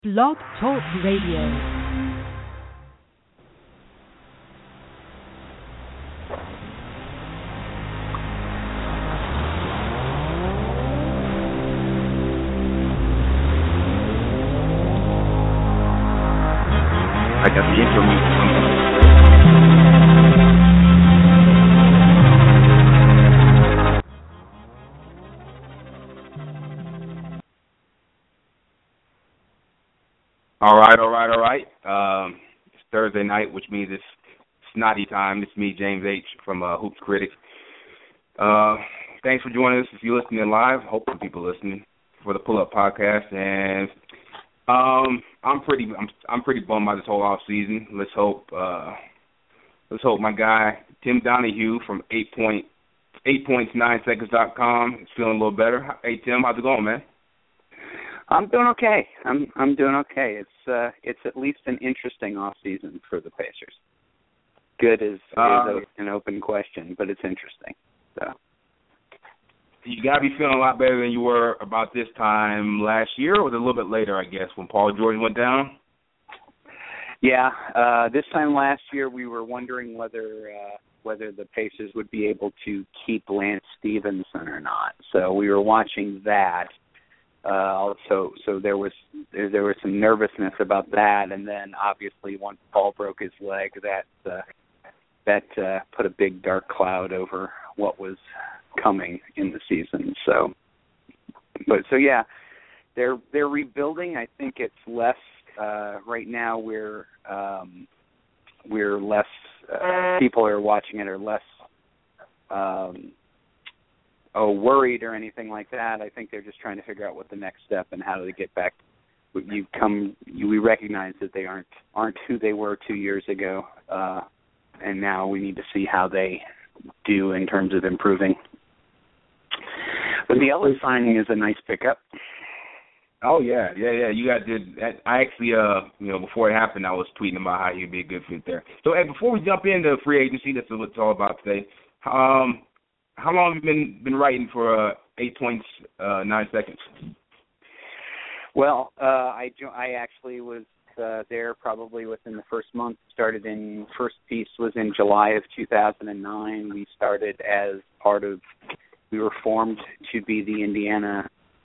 Blog Talk Radio. I got the intro music. All right. It's Thursday night, which means it's snotty time. It's me, James H. from Hoops Critics. Thanks for joining us. If you're listening live, hopefully people listening for the Pull Up Podcast. And I'm pretty bummed by this whole off season. Let's hope my guy Tim Donahue from 8points9seconds.com is feeling a little better. Hey Tim, how's it going, man? I'm doing okay. I'm doing okay. It's at least an interesting off season for the Pacers. Good is an open question, but it's interesting. So you gotta be feeling a lot better than you were about this time last year, or was it a little bit later, I guess, when Paul George went down? Yeah, this time last year we were wondering whether the Pacers would be able to keep Lance Stevenson or not. So we were watching that. So there was some nervousness about that, and then obviously once Paul broke his leg, that put a big dark cloud over what was coming in the season. So yeah, they're rebuilding. I think it's less right now. We're less people are watching it are less worried or anything like that. I think they're just trying to figure out what the next step and how to get back. We recognize that they aren't who they were 2 years ago, and now we need to see how they do in terms of improving. But the Ellis signing is a nice pickup. Oh yeah. You guys did. I actually, before it happened, I was tweeting about how he'd be a good fit there. So, hey, before we jump into free agency, that's what it's all about today. How long have you been writing for 8 points, 9 seconds? Well, I actually was there probably within the first month. First piece was in July of 2009. We started as we were formed to be the Indiana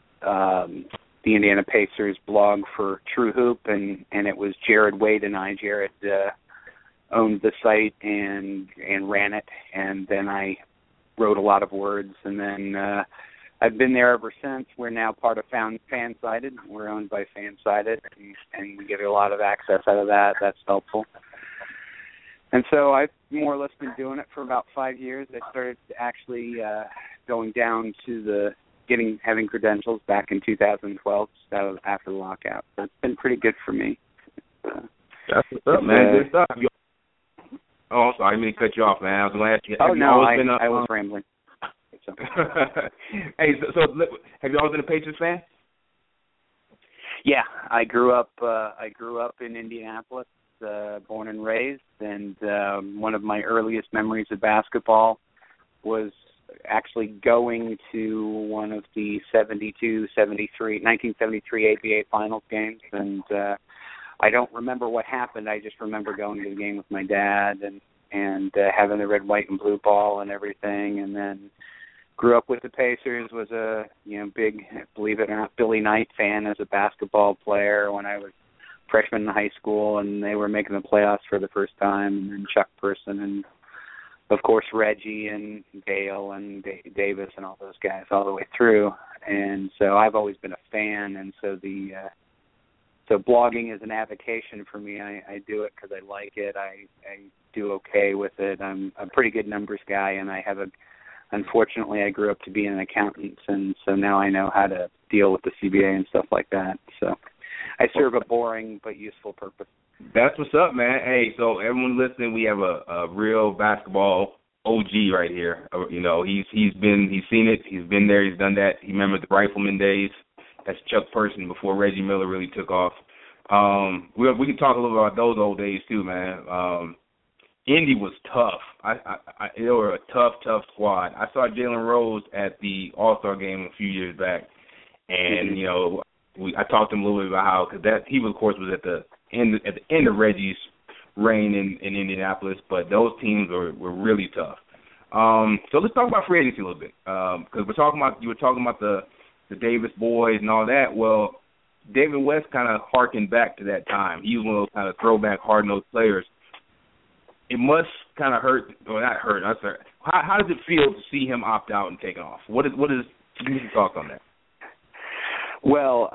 Pacers blog for True Hoop, and it was Jared Wade and I. Jared owned the site and ran it, and then I wrote a lot of words, and then I've been there ever since. We're now part of Fansided. We're owned by Fansided, and we get a lot of access out of that. That's helpful. And so I've more or less been doing it for about 5 years. I started actually going down to having credentials back in 2012, just after the lockout. So it's been pretty good for me. That's what's up, man. Good stuff. Oh, I'm sorry. I didn't mean to cut you off, man. I was going to ask you. I was rambling. So. Hey, so have you always been a Patriots fan? Yeah, I grew up in Indianapolis, born and raised, and one of my earliest memories of basketball was actually going to one of the 1973 ABA Finals games, and I don't remember what happened. I just remember going to the game with my dad and having the red, white, and blue ball and everything. And then grew up with the Pacers. Was a big, believe it or not, Billy Knight fan as a basketball player when I was freshman in high school, and they were making the playoffs for the first time. And then Chuck Person and of course Reggie and Dale and Davis and all those guys all the way through. And so I've always been a fan, and so So blogging is an avocation for me. I do it because I like it. I do okay with it. I'm a pretty good numbers guy, and unfortunately, I grew up to be an accountant, and so now I know how to deal with the CBA and stuff like that. So I serve a boring but useful purpose. That's what's up, man. Hey, so everyone listening, we have a real basketball OG right here. He's seen it. He's been there. He's done that. He remembers the Rifleman days. That's Chuck Person before Reggie Miller really took off. We can talk a little about those old days too, man. Indy was tough. They were a tough squad. I saw Jalen Rose at the All-Star game a few years back, and I talked to him a little bit about how, because he of course was at the end of Reggie's reign in Indianapolis, but those teams were really tough. So let's talk about free agency a little bit, because you were talking about the Davis boys and all that. Well, David West kind of harkened back to that time. He was one of those kind of throwback hard-nosed players. It must kind of hurt, or not hurt. I'm sorry. How does it feel to see him opt out and take off? What is your thoughts on that? Well,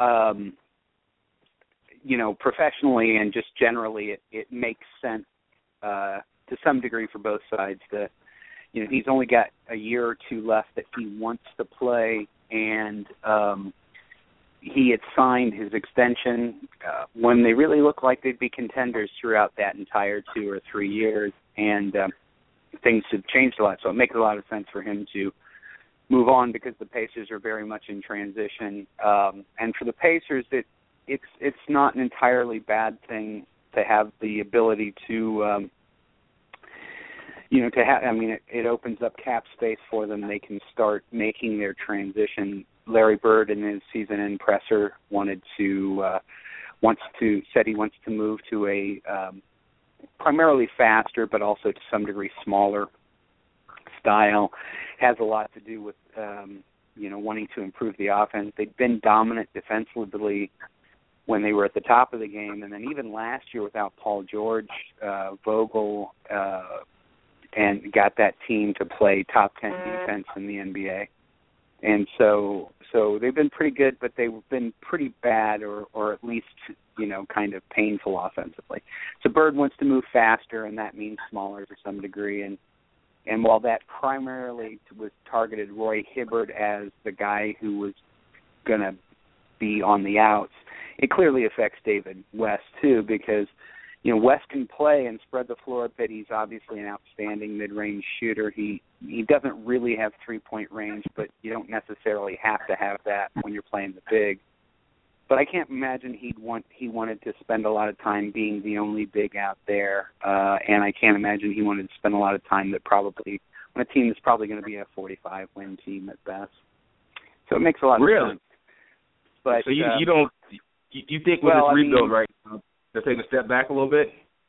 professionally and just generally, it makes sense to some degree for both sides. He's only got a year or two left that he wants to play, and he had signed his extension when they really looked like they'd be contenders throughout that entire 2 or 3 years, and things have changed a lot. So it makes a lot of sense for him to move on because the Pacers are very much in transition. And for the Pacers, it's not an entirely bad thing to have the ability to it opens up cap space for them. They can start making their transition. Larry Bird in his season-end presser said he wants to move to a primarily faster but also to some degree smaller style. Has a lot to do with wanting to improve the offense. They've been dominant defensively when they were at the top of the game, and then even last year without Paul George, Vogel and got that team to play top 10 defense in the NBA. And so they've been pretty good, but they've been pretty bad or at least, kind of painful offensively. So Bird wants to move faster, and that means smaller to some degree. And while that primarily was targeted Roy Hibbert as the guy who was going to be on the outs, it clearly affects David West too, because West can play and spread the floor a bit. He's obviously an outstanding mid-range shooter. He doesn't really have three-point range, but you don't necessarily have to have that when you're playing the big. But I can't imagine he wanted to spend a lot of time being the only big out there, and I can't imagine he wanted to spend a lot of time on a team that's probably going to be a 45-win team at best. So it makes a lot of sense. But so you think with this rebuild, right? They're taking a step back a little bit?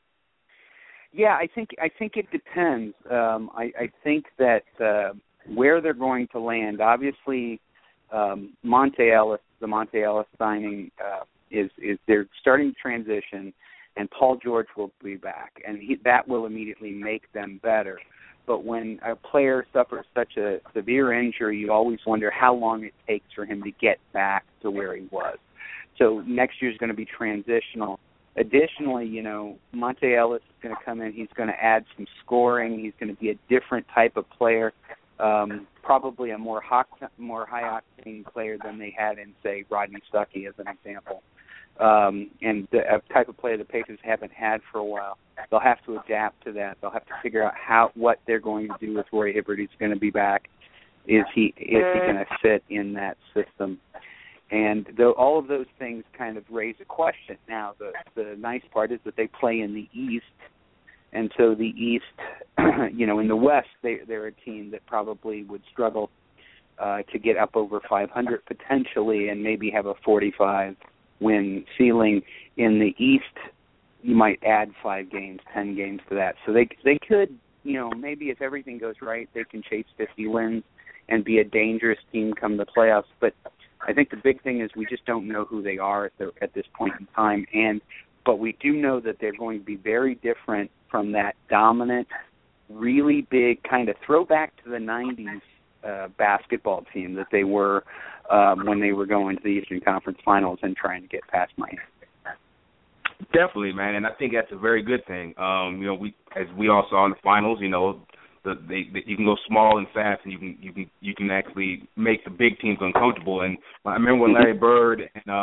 Yeah, I think it depends. I think that where they're going to land, obviously, the Monte Ellis signing is they're starting to transition, and Paul George will be back, and that will immediately make them better. But when a player suffers such a severe injury, you always wonder how long it takes for him to get back to where he was. So next year is going to be transitional. Additionally, Monte Ellis is going to come in. He's going to add some scoring. He's going to be a different type of player, probably a more high-octane player than they had in, say, Rodney Stuckey as an example, and a type of player the Pacers haven't had for a while. They'll have to adapt to that. They'll have to figure out what they're going to do with Roy Hibbert. He's going to be back. Is he going to fit in that system? And all of those things kind of raise a question. Now, the nice part is that they play in the East, and so the East, in the West, they're a team that probably would struggle to get up over 500 potentially and maybe have a 45-win ceiling. In the East, you might add 5 games, 10 games to that. So they could, maybe if everything goes right, they can chase 50 wins and be a dangerous team come the playoffs. But I think the big thing is we just don't know who they are at this point in time. But we do know that they're going to be very different from that dominant, really big kind of throwback to the 90s basketball team that they were when they were going to the Eastern Conference Finals and trying to get past Miami. Definitely, man, and I think that's a very good thing. As we all saw in the finals, you can go small and fast, and you can actually make the big teams uncomfortable. And I remember when Larry Bird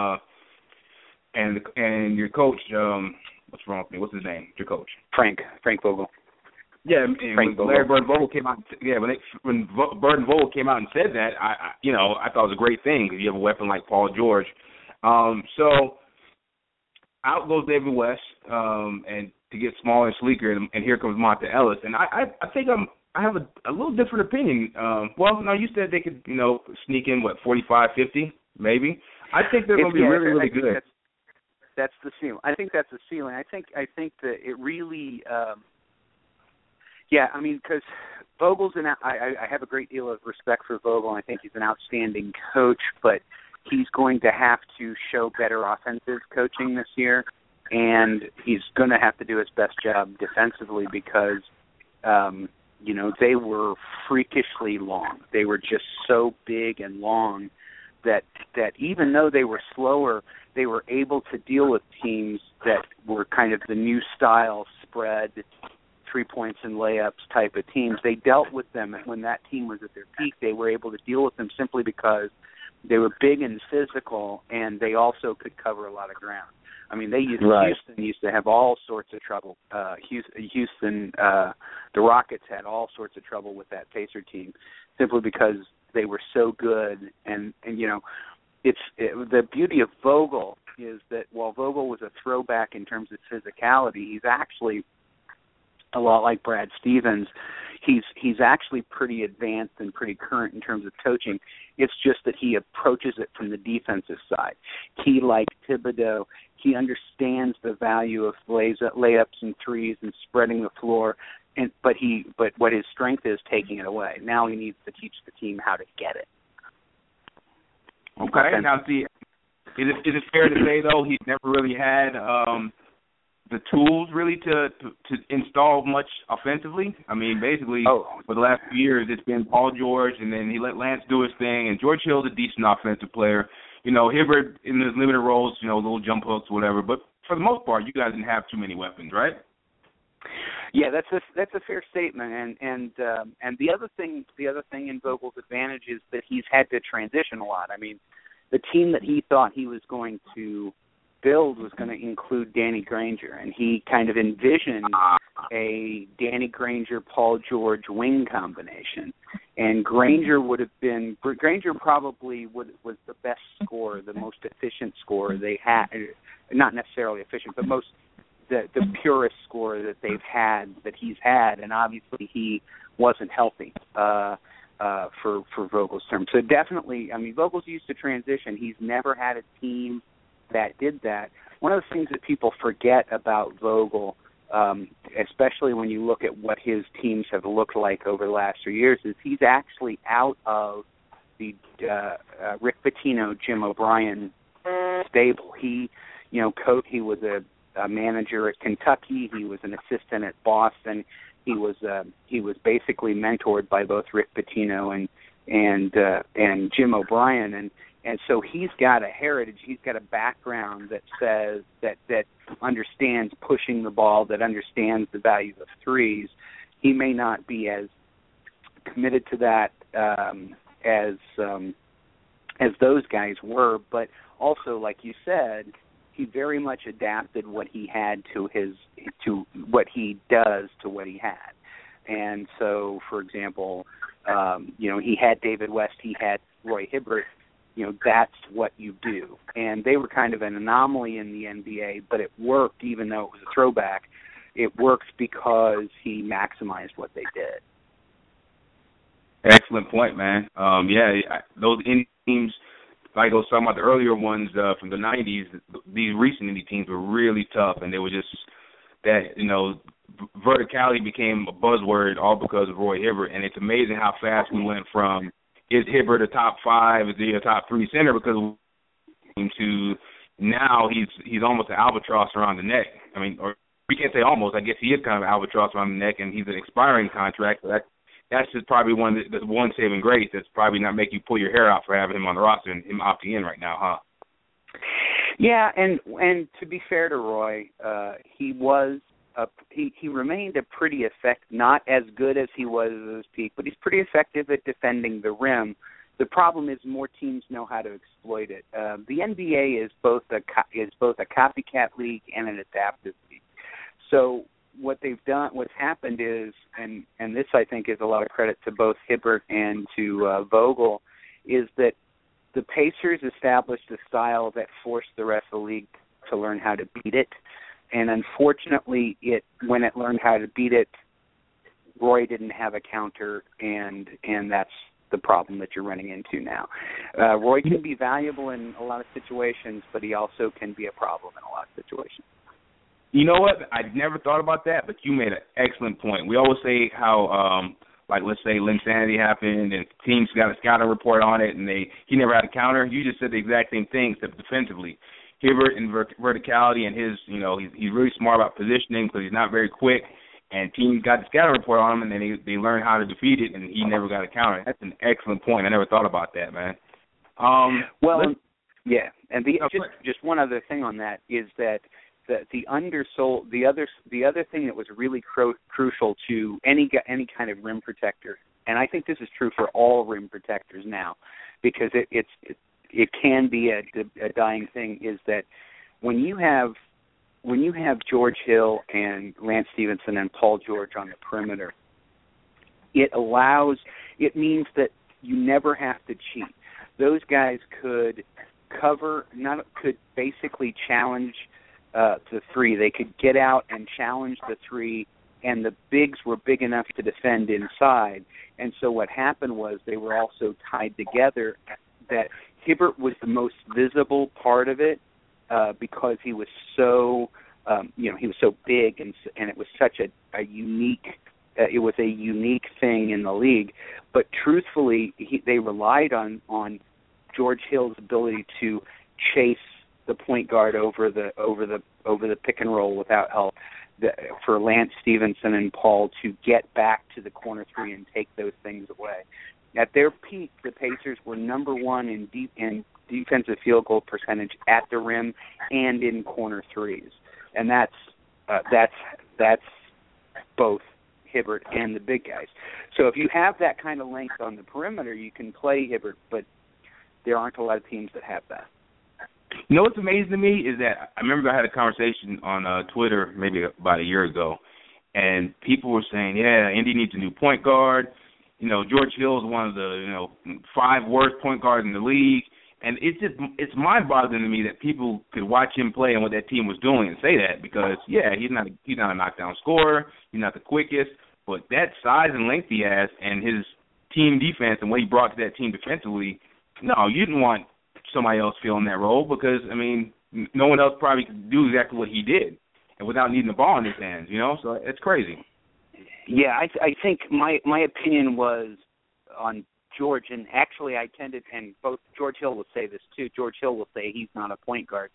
and your coach, what's wrong with me? What's his name? Your coach, Frank Vogel. Yeah, and when Larry Bird and Vogel came out. Yeah, when Bird and Vogel came out and said that, I thought it was a great thing because you have a weapon like Paul George. So out goes David West, and to get smaller and sleeker, and here comes Monte Ellis. And I think I have a little different opinion. You said they could, sneak in, 45, 50 maybe. I think they're going to be really, really good. That's the ceiling. I think that's the ceiling. I think that it really, because Vogel's I have a great deal of respect for Vogel. I think he's an outstanding coach, but he's going to have to show better offensive coaching this year, and he's going to have to do his best job defensively because, they were freakishly long. They were just so big and long that even though they were slower, they were able to deal with teams that were kind of the new style spread, 3 points and layups type of teams. They dealt with them when that team was at their peak. They were able to deal with them simply because they were big and physical, and they also could cover a lot of ground. I mean, Houston used to have all sorts of trouble. Houston, the Rockets had all sorts of trouble with that Pacer team simply because they were so good. And the beauty of Vogel is that while Vogel was a throwback in terms of physicality, he's actually a lot like Brad Stevens. He's actually pretty advanced and pretty current in terms of coaching. It's just that he approaches it from the defensive side. He, like Thibodeau, he understands the value of layups and threes and spreading the floor, but what his strength is taking it away. Now he needs to teach the team how to get it. Okay. Now, see, is it fair to say though he's never really had the tools really to install much offensively? I mean, basically, for the last few years, it's been Paul George, and then he let Lance do his thing, and George Hill's a decent offensive player. Hibbert in his limited roles, little jump hooks, whatever. But for the most part, you guys didn't have too many weapons, right? Yeah, that's a fair statement. And the other thing in Vogel's advantage is that he's had to transition a lot. I mean, the team that he thought he was going to build was going to include Danny Granger, and he kind of envisioned a Danny Granger, Paul George wing combination. And Granger probably was the best scorer, the most efficient scorer they had. Not necessarily efficient, but the purest scorer that he's had, and obviously he wasn't healthy for Vogel's term. So definitely, I mean, Vogel's used to transition. He's never had a team that did that. One of the things that people forget about Vogel, especially when you look at what his teams have looked like over the last 3 years, is he's actually out of the Rick Pitino, Jim O'Brien stable. He was a manager at Kentucky. He was an assistant at Boston. He was basically mentored by both Rick Pitino and Jim O'Brien, and so he's got a heritage. He's got a background that says that understands pushing the ball, that understands the value of threes. He may not be as committed to that as those guys were, but also, like you said, he very much adapted what he had to what he does to what he had. And so, for example, he had David West, he had Roy Hibbert. That's what you do. And they were kind of an anomaly in the NBA, but it worked even though it was a throwback. It works because he maximized what they did. Excellent point, man. Those indie teams, like I was talking about the earlier ones from the 90s, these recent indie teams were really tough, and they were just that, verticality became a buzzword all because of Roy Hibbert, and it's amazing how fast we went from is Hibbert a top 5, is he a top 3 center, because to now he's almost an albatross around the neck. I mean, or we can't say almost, I guess he is kind of an albatross around the neck, and he's an expiring contract, so that's just probably the one saving grace that's probably not make you pull your hair out for having him on the roster and him opting in right now, huh? Yeah, and to be fair to Roy, he remained a pretty not as good as he was at his peak, but he's pretty effective at defending the rim. The problem is more teams know how to exploit it. The NBA is both a copycat league and an adaptive league. So what's happened is, and this I think is a lot of credit to both Hibbert and to Vogel, is that the Pacers established a style that forced the rest of the league to learn how to beat it. And unfortunately, when it learned how to beat it, Roy didn't have a counter, and the problem that you're running into now. Roy can be valuable in a lot of situations, but he also can be a problem in a lot of situations. You know what? I never thought about that, but you made an excellent point. We always say how, like, let's say Linsanity happened and teams got a scouting report on it and he never had a counter. You just said the exact same thing, except defensively. Hibbert in verticality and his, he's really smart about positioning because he's not very quick. And teams got the scouting report on him, and then they learned how to defeat it, and he never got a counter. That's an excellent point. I never thought about that, man. Yeah, and just one other thing on that is that the other thing that was really crucial to any kind of rim protector, and I think this is true for all rim protectors now, because it can be a dying thing, is that when you have George Hill and Lance Stevenson and Paul George on the perimeter, it means that you never have to cheat. Those guys could basically challenge the three. They could get out and challenge the three, and the bigs were big enough to defend inside. And so what happened was they were also tied together, that Hibbert was the most visible part of it because he was so he was so big, and it was such a unique it was a unique thing in the league. But truthfully, they relied on George Hill's ability to chase the point guard over the pick and roll without help, for Lance Stevenson and Paul to get back to the corner three and take those things away. At their peak, the Pacers were number one in defensive field goal percentage at the rim and in corner threes, and that's both Hibbert and the big guys. So if you have that kind of length on the perimeter, you can play Hibbert, but there aren't a lot of teams that have that. You know what's amazing to me is that I remember I had a conversation on Twitter maybe about a year ago, and people were saying, yeah, Indy needs a new point guard. George Hill is one of the 5 worst point guards in the league, and it's mind-boggling to me that people could watch him play and what that team was doing and say that, because he's not a knockdown scorer, he's not the quickest, but that size and length he has and his team defense and what he brought to that team defensively, no, you didn't want somebody else filling that role, because no one else probably could do exactly what he did, and without needing the ball in his hands, so it's crazy. Yeah, I think my opinion was on George, and actually I tended, and both George Hill will say this too, George Hill will say he's not a point guard.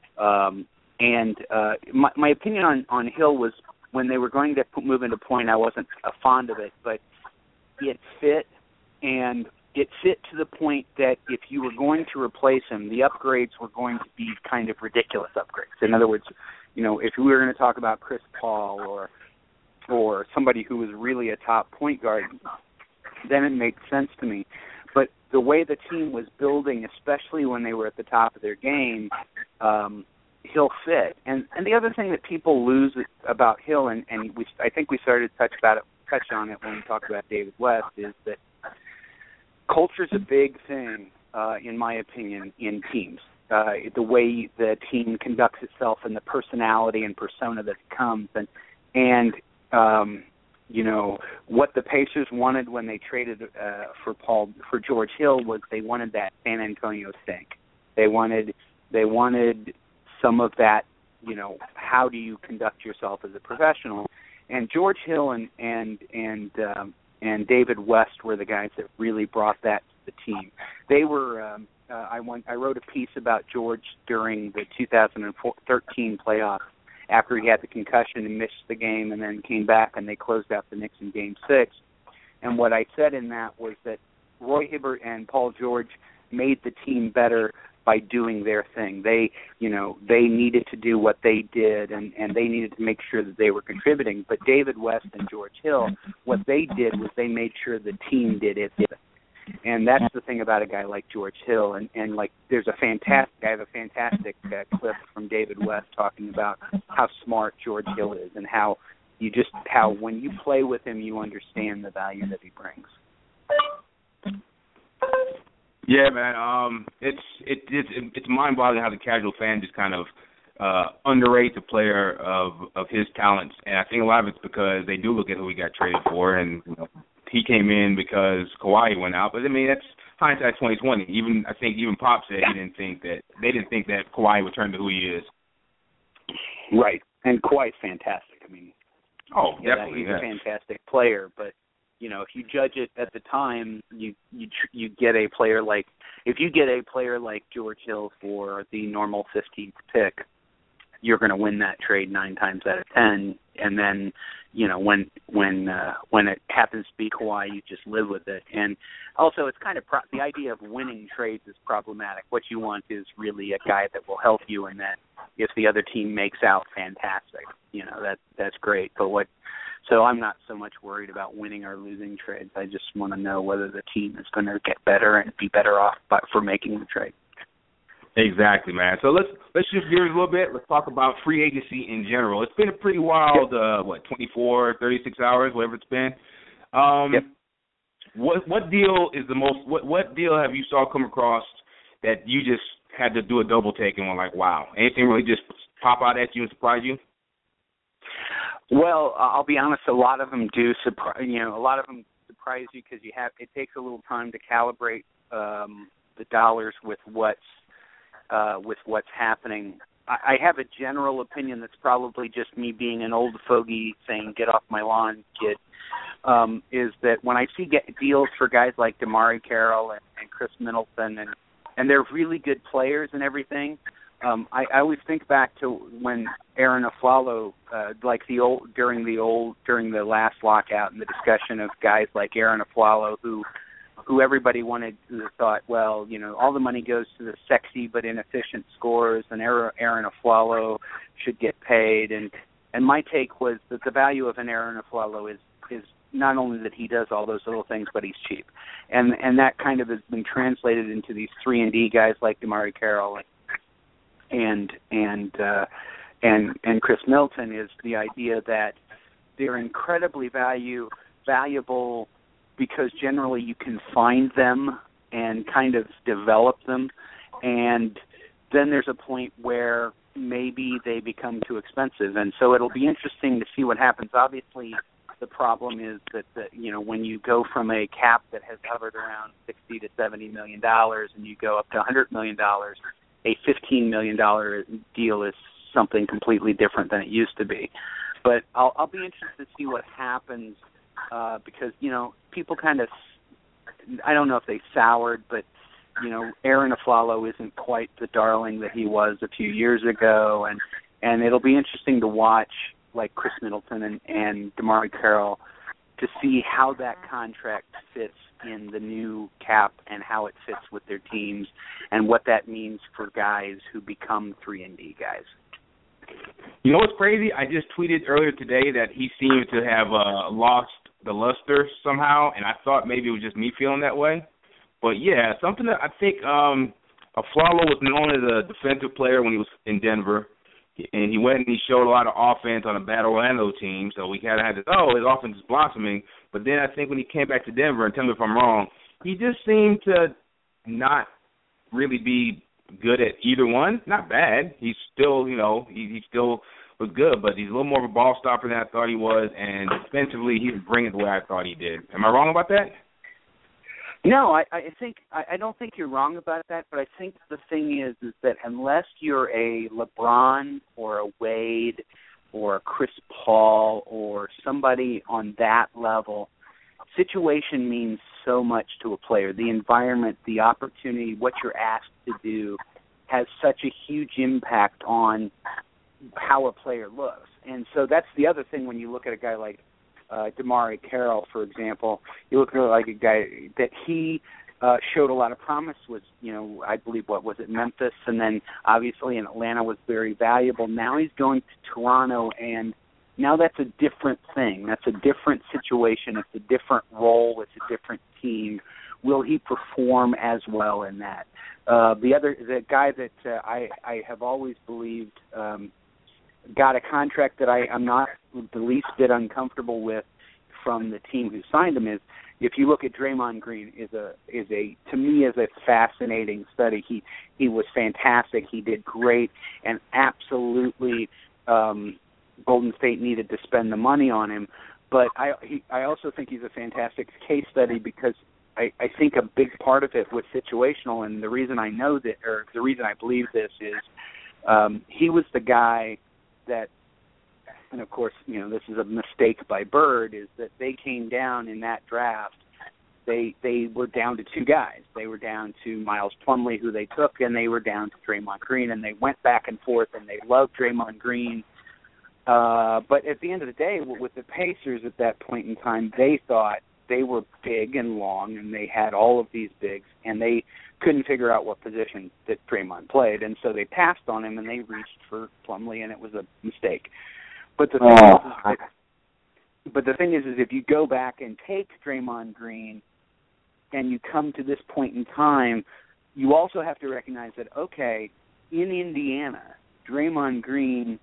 And my opinion on Hill was, when they were going to move into point, I wasn't fond of it, but it fit, and it fit to the point that if you were going to replace him, the upgrades were going to be kind of ridiculous upgrades. In other words, if we were going to talk about Chris Paul or somebody who was really a top point guard, then it made sense to me. But the way the team was building, especially when they were at the top of their game, Hill fit. And the other thing that people lose about Hill, and I think we started to touch on it when we talked about David West, is that culture's a big thing, in my opinion, in teams. The way the team conducts itself and the personality and persona that it comes, and what the Pacers wanted when they traded for George Hill was they wanted that San Antonio stink. They wanted some of that. How do you conduct yourself as a professional? And George Hill and David West were the guys that really brought that to the team. They were. I wrote a piece about George during the 2013 playoffs, after he had the concussion and missed the game, and then came back and they closed out the Knicks in Game 6. And what I said in that was that Roy Hibbert and Paul George made the team better by doing their thing. They needed to do what they did, and they needed to make sure that they were contributing. But David West and George Hill, what they did was they made sure the team did it. And that's the thing about a guy like George Hill. And I have a fantastic clip from David West talking about how smart George Hill is, and how when you play with him, you understand the value that he brings. Yeah, man. It's mind-boggling how the casual fan just kind of underrates a player of his talents, and I think a lot of it's because they do look at who he got traded for, and he came in because Kawhi went out. But I mean, that's hindsight 2020. I think even Pop said they didn't think that Kawhi would turn to who he is. Right, and Kawhi's fantastic. I mean, definitely, he's a fantastic player. But if you judge it at the time, you get a player like George Hill for the normal 15th pick, you're going to win that trade 9 times out of 10. And then, when it happens to be Kawhi, you just live with it. And also, it's kind of the idea of winning trades is problematic. What you want is really a guy that will help you, and that if the other team makes out, fantastic. That's great. So I'm not so much worried about winning or losing trades. I just want to know whether the team is going to get better and be better off for making the trade. Exactly, man. So let's shift gears a little bit. Let's talk about free agency in general. It's been a pretty wild, 24, 36 hours, whatever it's been. Yep. What deal is the most? What deal have you saw come across that you just had to do a double take and were like, wow? Anything really just pop out at you and surprise you? Well, I'll be honest. A lot of them do surprise. A lot of them surprise you because it takes a little time to calibrate the dollars with what's happening. I have a general opinion that's probably just me being an old fogey saying "get off my lawn, kid." Is that when I see deals for guys like DeMarre Carroll and Chris Middleton and they're really good players and everything. I always think back to when Aaron Aflalo, during the last lockout and the discussion of guys like Aaron Aflalo who everybody thought, well, all the money goes to the sexy but inefficient scorers, and Aaron Aflalo should get paid. And my take was that the value of an Aaron Aflalo is not only that he does all those little things, but he's cheap. And that kind of has been translated into these 3-and-D guys like DeMarre Carroll and Chris Middleton, is the idea that they're incredibly valuable because generally you can find them and kind of develop them, and then there's a point where maybe they become too expensive. And so it'll be interesting to see what happens. Obviously, the problem is that when you go from a cap that has hovered around $60 to $70 million and you go up to $100 million, a $15 million deal is something completely different than it used to be. But I'll be interested to see what happens because, people kind of, I don't know if they soured, but, Aaron Aflalo isn't quite the darling that he was a few years ago. And it'll be interesting to watch, like Chris Middleton and DeMarre Carroll, to see how that contract fits in the new cap and how it fits with their teams and what that means for guys who become 3-and-D guys. You know what's crazy? I just tweeted earlier today that he seemed to have lost the luster somehow, and I thought maybe it was just me feeling that way. But, yeah, something that I think Aflalo was known as a defensive player when he was in Denver, and he went and he showed a lot of offense on a bad Orlando team, so we kind of had this, his offense is blossoming. But then I think when he came back to Denver, and tell me if I'm wrong, he just seemed to not really be good at either one. Not bad. He's still, he still was good, but he's a little more of a ball stopper than I thought he was, and defensively he didn't bring it the way I thought he did. Am I wrong about that? No, I don't think you're wrong about that, but I think the thing is that unless you're a LeBron or a Wade or a Chris Paul or somebody on that level, situation means so much to a player. The environment, the opportunity, what you're asked to do has such a huge impact on how a player looks. And so that's the other thing when you look at a guy like DeMarre Carroll, for example. You look at like a guy that he showed a lot of promise was, I believe, Memphis, and then obviously in Atlanta was very valuable. Now he's going to Toronto, and now that's a different thing. That's a different situation. It's a different role. It's a different team. Will he perform as well in that? The guy that I have always believed got a contract that I'm not the least bit uncomfortable with from the team who signed him is, if you look at Draymond Green, is to me a fascinating study. He was fantastic. He did great, and absolutely Golden State needed to spend the money on him. But I also think he's a fantastic case study because I think a big part of it was situational, and the reason I know that, or the reason I believe this is he was the guy that, and of course, this is a mistake by Bird, is that they came down in that draft. They were down to two guys. They were down to Miles Plumlee, who they took, and they were down to Draymond Green, and they went back and forth, and they loved Draymond Green. But at the end of the day, with the Pacers at that point in time, they thought they were big and long, and they had all of these bigs, and they couldn't figure out what position that Draymond played, and so they passed on him, and they reached for Plumlee, and it was a mistake. But the thing is, if you go back and take Draymond Green, and you come to this point in time, you also have to recognize that, okay, in Indiana, Draymond Green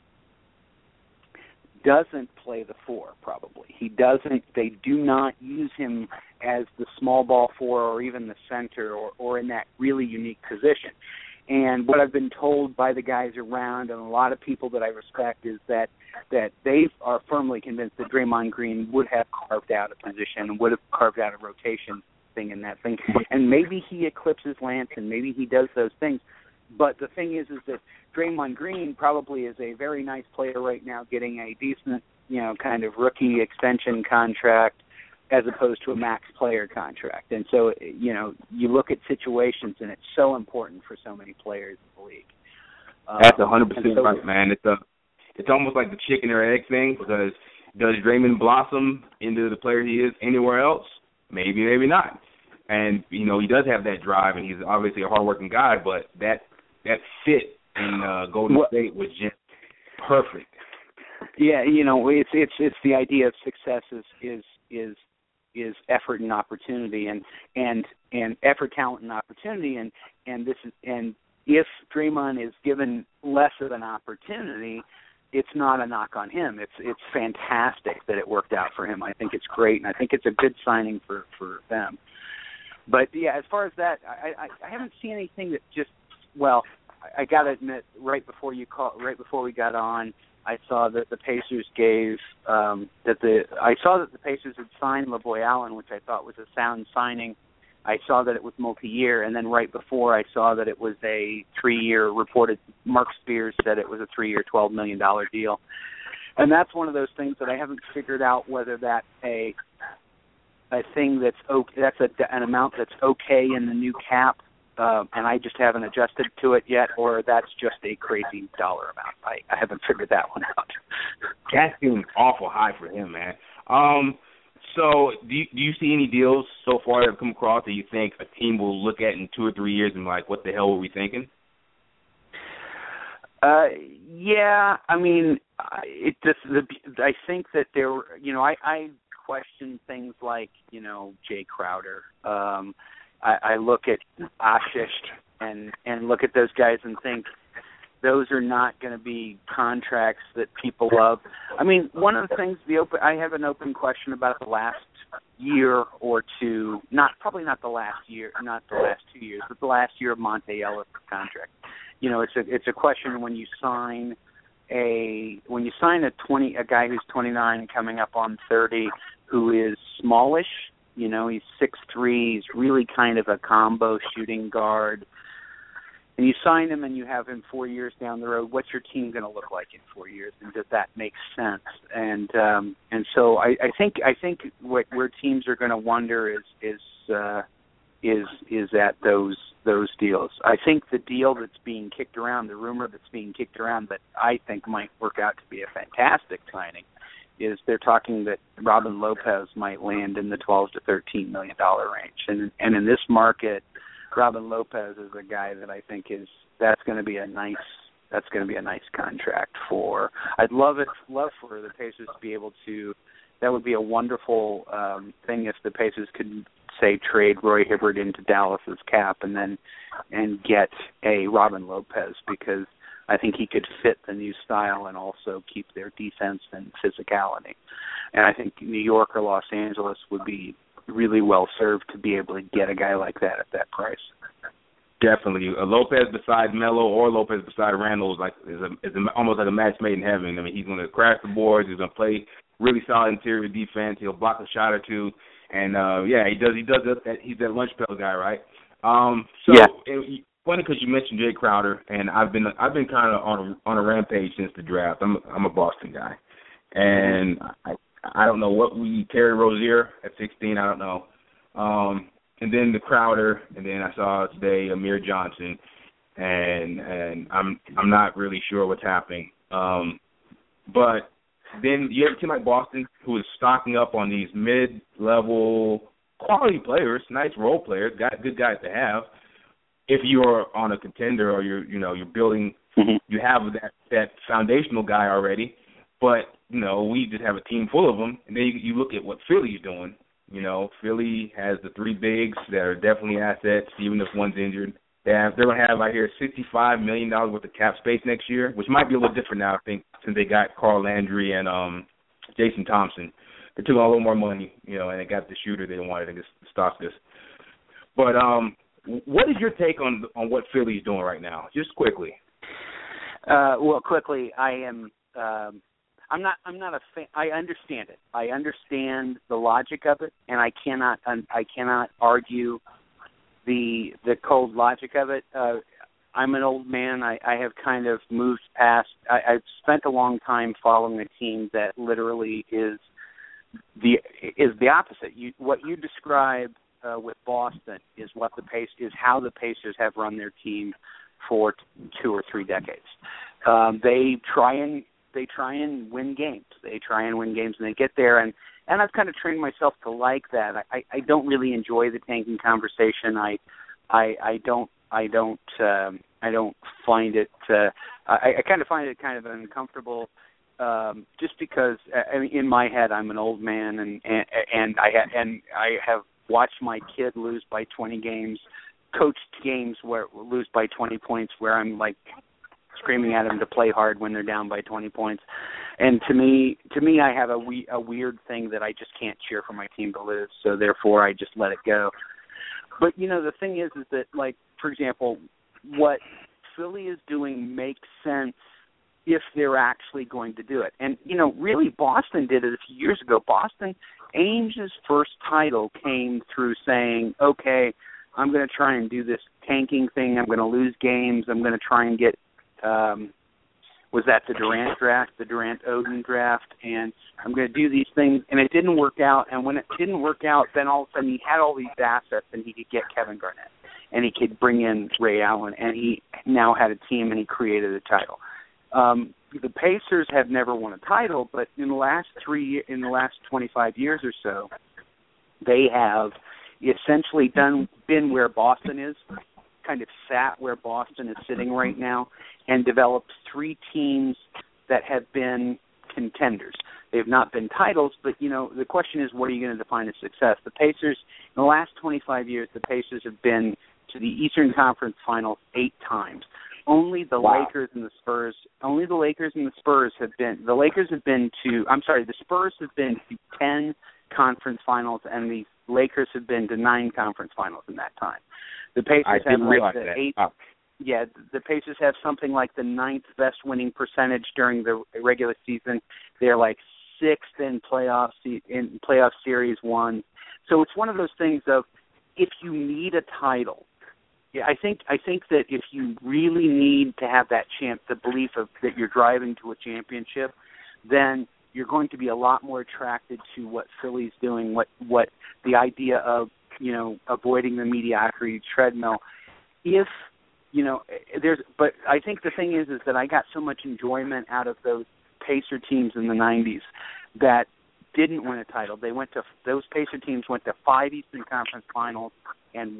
doesn't play the four, probably. They do not use him as the small ball four or even the center or in that really unique position. And what I've been told by the guys around and a lot of people that I respect is that they are firmly convinced that Draymond Green would have carved out a position and would have carved out a rotation thing in that thing. And maybe he eclipses Lance and maybe he does those things. But the thing is that Draymond Green probably is a very nice player right now, getting a decent, kind of rookie extension contract as opposed to a max player contract. And so, you look at situations, and it's so important for so many players in the league. That's 100% right, man. It's almost like the chicken or egg thing, because does Draymond blossom into the player he is anywhere else? Maybe, maybe not. And, he does have that drive, and he's obviously a hardworking guy, but that fit in Golden State was just perfect. Yeah, it's the idea of success is effort and opportunity, and effort, talent, and opportunity, and if Draymond is given less of an opportunity, it's not a knock on him. It's fantastic that it worked out for him. I think it's great, and I think it's a good signing for them. But yeah, as far as that, I haven't seen anything that just, well, I got to admit, right before we got on, I saw that the Pacers gave I saw that the Pacers had signed LaVoy Allen, which I thought was a sound signing. I saw that it was multi-year, and then right before I saw that it was a 3-year reported. Mark Spears said it was a 3-year, $12 million deal, and that's one of those things that I haven't figured out whether that's a thing that's okay, an amount that's okay in the new cap. And I just haven't adjusted to it yet, or that's just a crazy dollar amount. I haven't figured that one out. That seems awful high for him, man. So do you see any deals so far that have come across that you think a team will look at in 2 or 3 years and be like, what the hell were we thinking? Yeah, I mean, I think that there were, I question things like, Jay Crowder. I look at Ashish and look at those guys and think those are not going to be contracts that people love. I mean, one of the things I have an open question about the last year or two, probably not the last 2 years, but the last year of Monte Ellis' contract. It's a question when you sign a guy who's 29 and coming up on 30, who is smallish. He's 6'3", he's really kind of a combo shooting guard. And you sign him and you have him 4 years down the road. What's your team going to look like in 4 years? And does that make sense? And so I think where teams are going to wonder is at those deals. I think the deal that's being kicked around, the rumor that's being kicked around that I think might work out to be a fantastic signing, is they're talking that Robin Lopez might land in the $12 to $13 million range, and in this market, Robin Lopez is a guy that I think that's going to be a nice contract for. I'd love for the Pacers to be able to. That would be a wonderful thing if the Pacers could say trade Roy Hibbert into Dallas's cap and get a Robin Lopez, because I think he could fit the new style and also keep their defense and physicality. And I think New York or Los Angeles would be really well served to be able to get a guy like that at that price. Definitely, Lopez beside Melo or Lopez beside Randle is almost like a match made in heaven. I mean, he's going to crash the boards. He's going to play really solid interior defense. He'll block a shot or two, and he does that. He's that lunch pail guy, right? Funny because you mentioned Jay Crowder, and I've been kind of on a rampage since the draft. I'm a Boston guy, and I don't know what Terry Rozier at 16. I don't know. And then the Crowder, and then I saw today Amir Johnson, and I'm not really sure what's happening. But then you have a team like Boston who is stocking up on these mid-level quality players, nice role players, good guys to have. If you're on a contender or you're building, you have that foundational guy already. But we just have a team full of them, and then you look at what Philly's doing. Philly has the three bigs that are definitely assets, even if one's injured. They're going to have, I hear, $65 million worth of cap space next year, which might be a little different now, I think, since they got Carl Landry and Jason Thompson. They took on a little more money, and they got the shooter they wanted against Stauskas. But what is your take on what Philly's doing right now? Just quickly. Well, quickly, I'm not a fan. I understand it. I understand the logic of it, and I cannot argue the cold logic of it. I'm an old man. I have kind of moved past. I've spent a long time following a team that literally is the opposite. What you describe with Boston is how the Pacers have run their team for 2 or 3 decades. They try and win games. And they get there, and I've kind of trained myself to like that. I don't really enjoy the tanking conversation. I don't find it. I kind of find it kind of uncomfortable, just because in my head I'm an old man, and I have watched my kid lose by 20 games, coached games where lose by 20 points, where I'm like screaming at them to play hard when they're down by 20 points. And to me, I have a weird thing that I just can't cheer for my team to lose, so therefore I just let it go. But, the thing is that, like, for example, what Philly is doing makes sense if they're actually going to do it. And, really Boston did it a few years ago. Ainge's first title came through saying, okay, I'm going to try and do this tanking thing. I'm going to lose games. I'm going to try and get was that the Durant draft, the Durant-Oden draft, and I'm going to do these things, and it didn't work out, and when it didn't work out, then all of a sudden he had all these assets, and he could get Kevin Garnett, and he could bring in Ray Allen, and he now had a team, and he created a title. The Pacers have never won a title, but in the last 25 years or so, they have essentially been where Boston is, kind of sat where Boston is sitting right now, and developed 3 teams that have been contenders. They've not been titles, but, the question is, what are you going to define as success? The Pacers, in the last 25 years, the Pacers have been to the Eastern Conference Finals 8 times. Only the Lakers and the Spurs have been, the Spurs have been to 10 conference finals, and the Lakers have been to 9 conference finals in that time. The Pacers have the Pacers have something like the 9th best winning percentage during the regular season. They're like 6th in playoff series won. So it's one of those things of, if you need a title, I think that if you really need to have that the belief of that you're driving to a championship, then you're going to be a lot more attracted to what Philly's doing, what the idea of, avoiding the mediocrity treadmill. But I think the thing is that I got so much enjoyment out of those Pacer teams in the 90s that didn't win a title. Those Pacer teams went to 5 Eastern Conference Finals and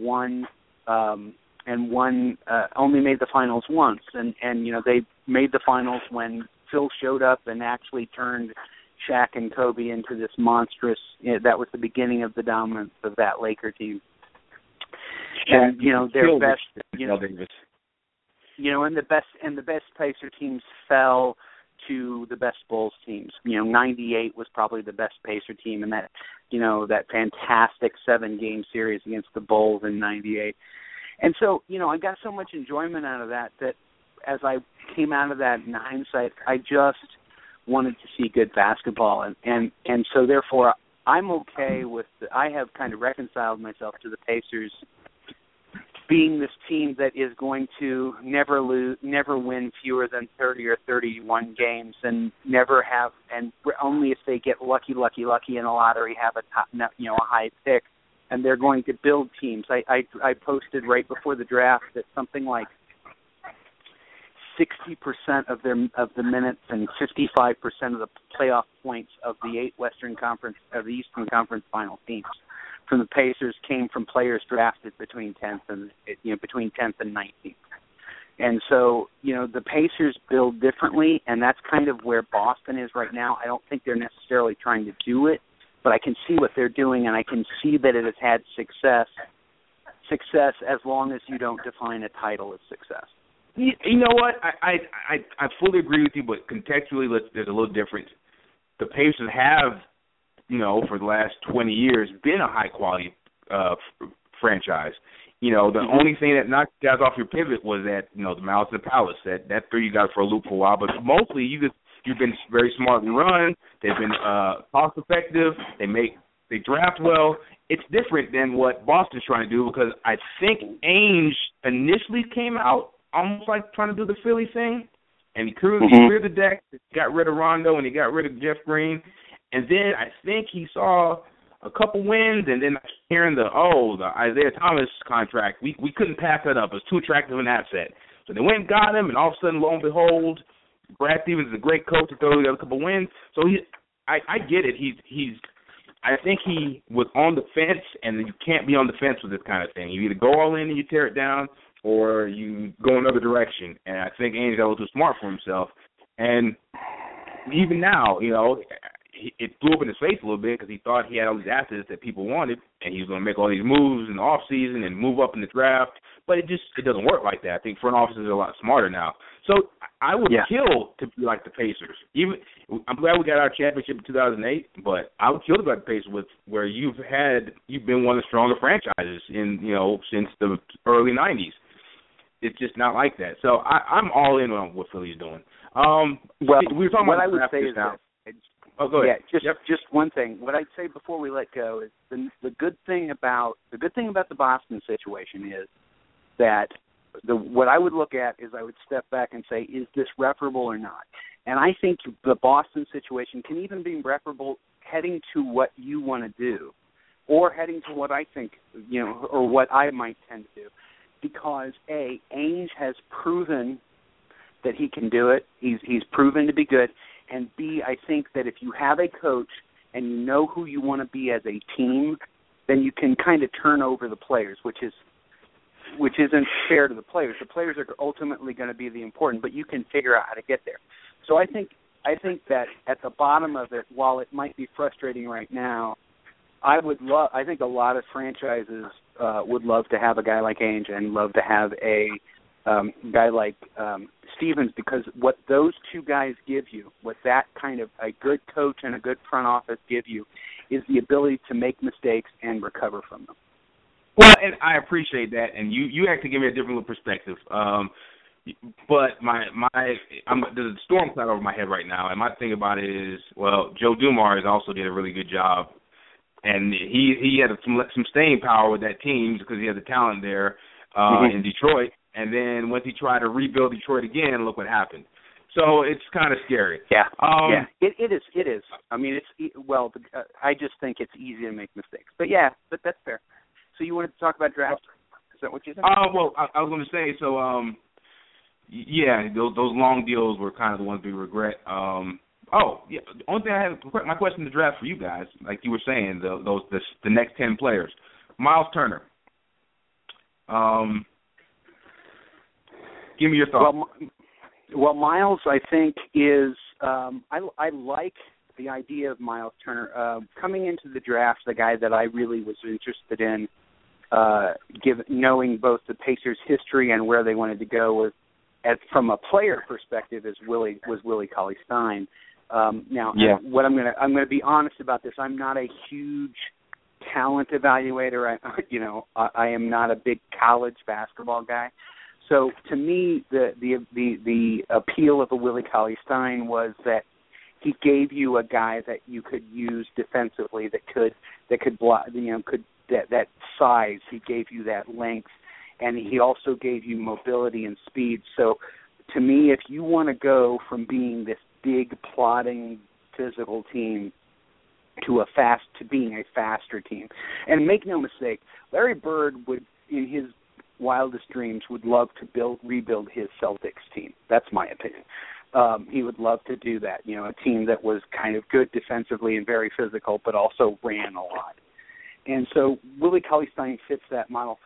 only made the finals once. And they made the finals when Phil showed up and actually turned Shaq and Kobe into this monstrous. That was the beginning of the dominance of that Laker team. And their best, Davis. And the best Pacer teams fell to the best Bulls teams. 98 was probably the best Pacer team, and that fantastic 7-game series against the Bulls in 98. And so, I got so much enjoyment out of that as I came out of that in hindsight, I just wanted to see good basketball. And so, therefore, I'm okay with I have kind of reconciled myself to the Pacers being this team that is going to never win fewer than 30 or 31 games, and only if they get lucky in a lottery have a high pick, and they're going to build teams. I posted right before the draft that something like 60% of the minutes and 55% of the playoff points of the 8 Eastern Conference final teams from the Pacers came from players drafted between 10th and 19th. And so, the Pacers build differently, and that's kind of where Boston is right now. I don't think they're necessarily trying to do it, but I can see what they're doing, and I can see that it has had success as long as you don't define a title as success. You know what? I fully agree with you, but contextually, there's a little difference. The Pacers have, for the last 20 years, been a high-quality franchise. The only thing that knocked guys off your pivot was that, the Malice at the Palace. That three you got for a loop for a while, but mostly you've been very smartly run. They've been cost-effective. They draft well. It's different than what Boston's trying to do, because I think Ainge initially came out almost like trying to do the Philly thing, and he cleared the deck, got rid of Rondo, and he got rid of Jeff Green, and then I think he saw a couple wins, and then hearing the Isaiah Thomas contract, we couldn't pass that up. It was too attractive an asset. So they went and got him, and all of a sudden, lo and behold, Brad Stevens is a great coach to throw together a couple wins. So I get it. I think he was on the fence, and you can't be on the fence with this kind of thing. You either go all in and you tear it down, or you go another direction. And I think Ainge got a little too smart for himself. And even now, it blew up in his face a little bit, because he thought he had all these assets that people wanted, and he was going to make all these moves in the offseason and move up in the draft. But it doesn't work like that. I think front offices are a lot smarter now. So I would kill to be like the Pacers. I'm glad we got our championship in 2008, but I would kill to be like the Pacers, where you've been one of the stronger franchises in since the early 90s. It's just not like that. So I'm all in on what Philly's doing. We were talking about what I would say is now. Go ahead. Yeah, just one thing. What I'd say before we let go is the good thing about the Boston situation is that what I would look at is I would step back and say, is this reparable or not? And I think the Boston situation can even be reparable heading to what you want to do, or heading to what I think, or what I might tend to do. Because Ainge has proven that he can do it. He's proven to be good. And B, I think that if you have a coach and you know who you want to be as a team, then you can kind of turn over the players, which isn't fair to the players. The players are ultimately going to be the important, but you can figure out how to get there. So I think that at the bottom of it, while it might be frustrating right now, I think a lot of franchises would love to have a guy like Ainge and love to have a guy like Stevens, because what those two guys give you, what that kind of a good coach and a good front office give you, is the ability to make mistakes and recover from them. Well, and I appreciate that, and you actually give me a different little perspective. But there's a storm cloud over my head right now, and my thing about it is, Joe Dumars also did a really good job. And he had some staying power with that team because he had the talent there in Detroit. And then once he tried to rebuild Detroit again, look what happened. So it's kind of scary. Yeah, It is. I mean, I just think it's easy to make mistakes. But that's fair. So you wanted to talk about draft? Is that what you said? I was going to say, so, those long deals were kind of the ones we regret. The only thing I had, my question to draft for you guys, like you were saying, the next 10 players. Miles Turner. Give me your thoughts. Well, Miles, I think is I like the idea of Miles Turner coming into the draft. The guy that I really was interested in, knowing both the Pacers' history and where they wanted to go was, from a player perspective, was Willie Cauley-Stein. What I'm gonna be honest about this. I'm not a huge talent evaluator. I am not a big college basketball guy. So to me, the appeal of a Willie Cauley-Stein was that he gave you a guy that you could use defensively, that could block, that size. He gave you that length, and he also gave you mobility and speed. So to me, if you want to go from being this big, plodding, physical team to being a faster team, and make no mistake, Larry Bird would, in his wildest dreams, would love to rebuild his Celtics team. That's my opinion. He would love to do that, a team that was kind of good defensively and very physical, but also ran a lot. And so Willie Cauley-Stein fits that model.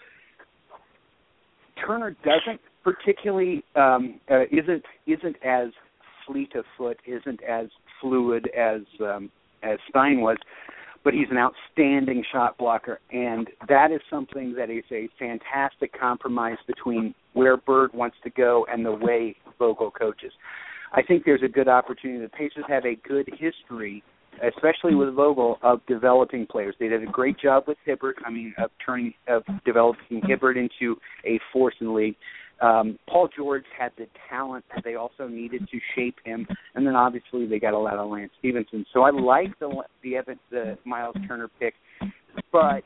Turner doesn't particularly, isn't as fleet of foot, isn't as fluid as Stein was, but he's an outstanding shot blocker, and that is something that is a fantastic compromise between where Bird wants to go and the way Vogel coaches. I think there's a good opportunity. The Pacers have a good history, especially with Vogel, of developing players. They did a great job with Hibbert. Of developing Hibbert into a force in the league. Paul George had the talent that they also needed to shape him, and then obviously they got a lot of Lance Stevenson. So I like the Miles Turner pick, but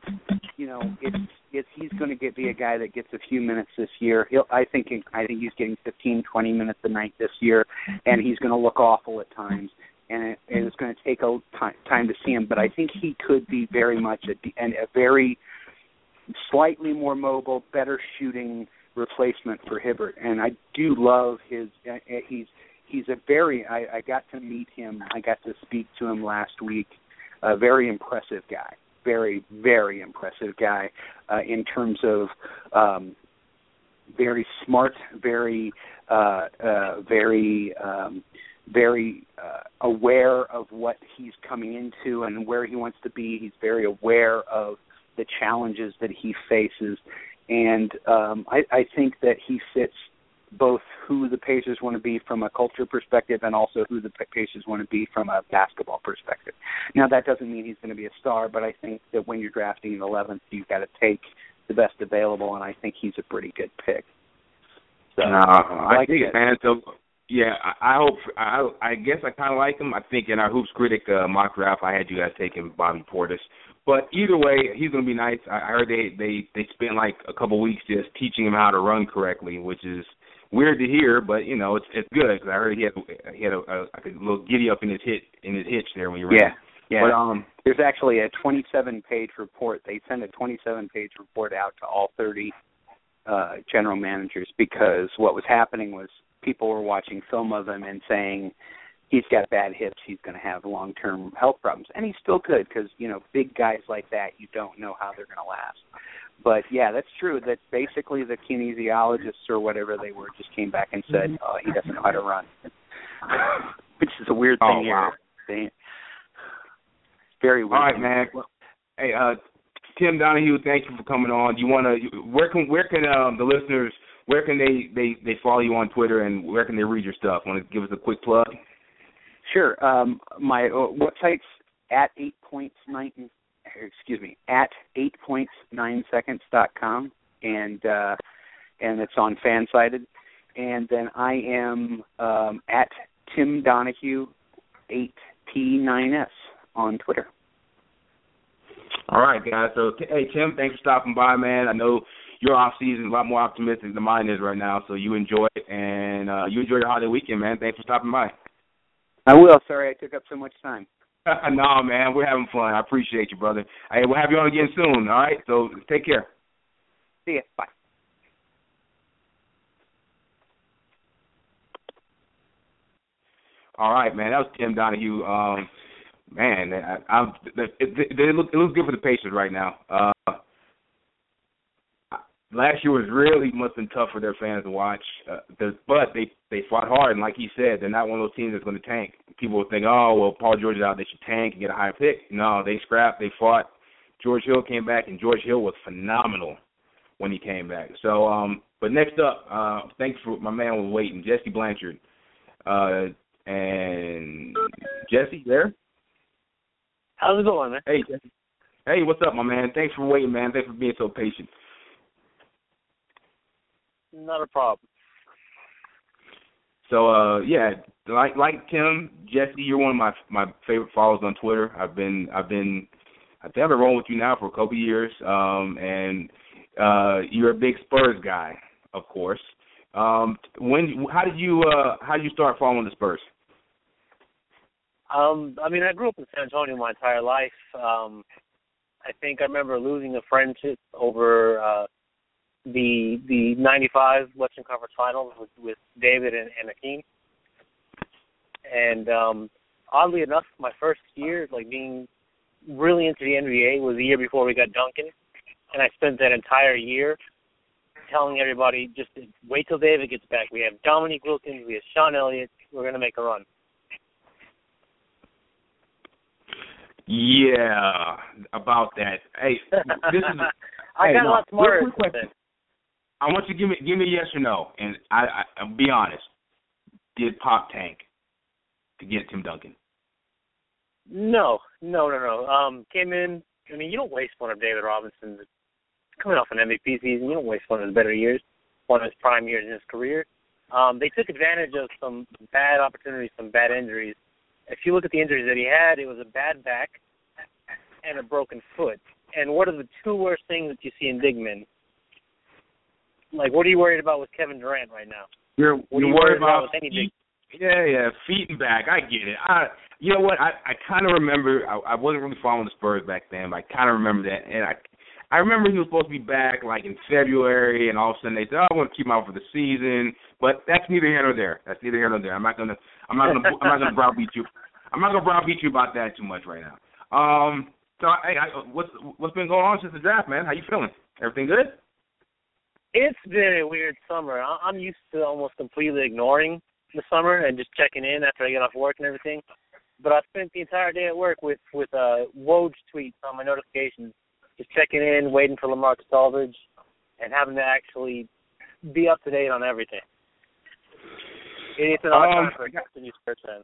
if he's going to be a guy that gets a few minutes this year. I think he's getting 15, 20 minutes a night this year, and he's going to look awful at times. And it's going to take a time to see him, but I think he could be very much a very slightly more mobile, better shooting replacement for Hibbert. And I do love his. He's a very. I got to meet him. I got to speak to him last week. A very impressive guy. Very, very impressive guy in terms of very smart, very aware of what he's coming into and where he wants to be. He's very aware of the challenges that he faces, and I think that he fits both who the Pacers want to be from a culture perspective and also who the Pacers want to be from a basketball perspective. Now, that doesn't mean he's going to be a star, but I think that when you're drafting in the 11th, you've got to take the best available, and I think he's a pretty good pick. So, I think it, man. So, yeah, I guess I kind of like him. I think in our Hoops Critic mock draft, I had you guys taking Bobby Portis. But either way, he's going to be nice. I heard they spent like a couple weeks just teaching him how to run correctly, which is weird to hear, but it's good because I heard he had a little giddy up in his hitch there when he ran. Yeah. But there's actually a 27-page report. They sent a 27-page report out to all 30 general managers because what was happening was people were watching film of him and saying he's got bad hips, he's going to have long-term health problems, and he still could because big guys like that, you don't know how they're going to last. But, yeah, that's true. That basically the kinesiologists or whatever they were just came back and said, he doesn't know how to run, which is a weird thing here. Wow. Very weird. All right, man. Hey, Tim Donahue, thank you for coming on. You want to? Where can the listeners? Where can they follow you on Twitter, and where can they read your stuff? Want to give us a quick plug? Sure. My website's at 8.9seconds.com, and it's on Fansided. And then I am at Tim Donahue 8T9S on Twitter. All right, guys. So, hey, Tim, thanks for stopping by, man. I know your off season is a lot more optimistic than mine is right now, so you enjoy it, and you enjoy your holiday weekend, man. Thanks for stopping by. I will. Sorry I took up so much time. No, man, we're having fun. I appreciate you, brother. Hey, we'll have you on again soon, all right? So take care. See ya. Bye. All right, man. That was Tim Donahue. Man, it looks good for the Pacers right now. Last year must have been tough for their fans to watch, but they fought hard, and like he said, they're not one of those teams that's going to tank. People will think, oh, well, Paul George is out, they should tank and get a higher pick. No, they scrapped, they fought. George Hill came back, and George Hill was phenomenal when he came back. So, but next up, thanks for my man was waiting, Jesse Blanchard. And Jesse, there? How's it going, man? Hey, Jesse. Hey, what's up, my man? Thanks for waiting, man. Thanks for being so patient. Not a problem. So, yeah, like Tim, Jesse, you're one of my favorite followers on Twitter. I think I've been rolling with you now for a couple of years, and you're a big Spurs guy, of course. How did you start following the Spurs? I mean, I grew up in San Antonio my entire life. I think I remember losing a friendship over the '95 Western Conference Finals with David and Hakeem. And oddly enough, my first year, like being really into the NBA, was the year before we got Duncan. And I spent that entire year telling everybody, just wait till David gets back. We have Dominique Wilkins, we have Sean Elliott. We're going to make a run. Yeah, about that. Hey, this is. I got a lot smarter. Quick question. I want you to give me a yes or no, and I'll be honest. Did Pop tank to get Tim Duncan? No. Came in. I mean, you don't waste one of David Robinson coming off an MVP season. You don't waste one of his better years, one of his prime years in his career. They took advantage of some bad opportunities, some bad injuries. If you look at the injuries that he had, it was a bad back and a broken foot. And what are the two worst things that you see in big men? Like, what are you worried about with Kevin Durant right now? You're worried about with any big? Yeah, feet and back. I get it. You know what? I kind of remember. I wasn't really following the Spurs back then, but I kind of remember that. And I remember he was supposed to be back like in February, and all of a sudden they said, "Oh, I want to keep him out for the season." But that's neither here nor there. I'm not gonna browbeat you. I'm not gonna browbeat you about that too much right now. So hey, what's been going on since the draft, man? How you feeling? Everything good? It's been a weird summer. I'm used to almost completely ignoring the summer and just checking in after I get off work and everything. But I spent the entire day at work with Woj tweets on my notifications, just checking in, waiting for LaMarcus Aldridge, and having to actually be up to date on everything. It's an odd time for a new Spurs fan.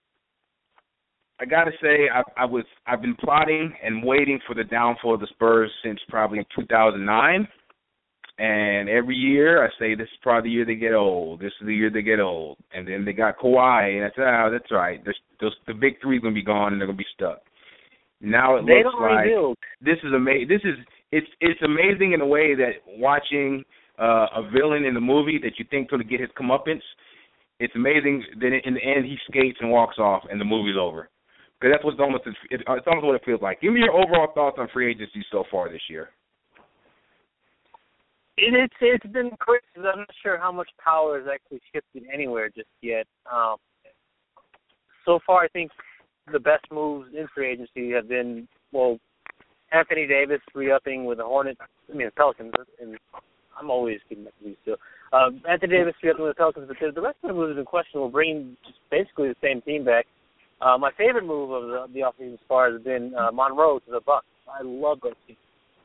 I gotta say, I've been plotting and waiting for the downfall of the Spurs since probably 2009. And every year I say, this is probably the year they get old. This is the year they get old. And then they got Kawhi, and I said, that's right. The big three's going to be gone, and they're going to be stuck. Now it looks like this is amazing. It's amazing in a way that watching a villain in the movie that you think going to get his comeuppance, it's amazing that in the end he skates and walks off, and the movie's over. Because that's what's almost it's almost what it feels like. Give me your overall thoughts on free agency so far this year. It's been crazy. I'm not sure how much power has actually shifted anywhere just yet. So far, I think the best moves in free agency have been, Anthony Davis re-upping with the Hornets. The Pelicans. And I'm always keeping up with these two. Anthony Davis re-upping with the Pelicans, but the rest of the moves have been questionable, bringing just basically the same team back. My favorite move of the offseason as far has been Monroe to the Bucks. I love that team.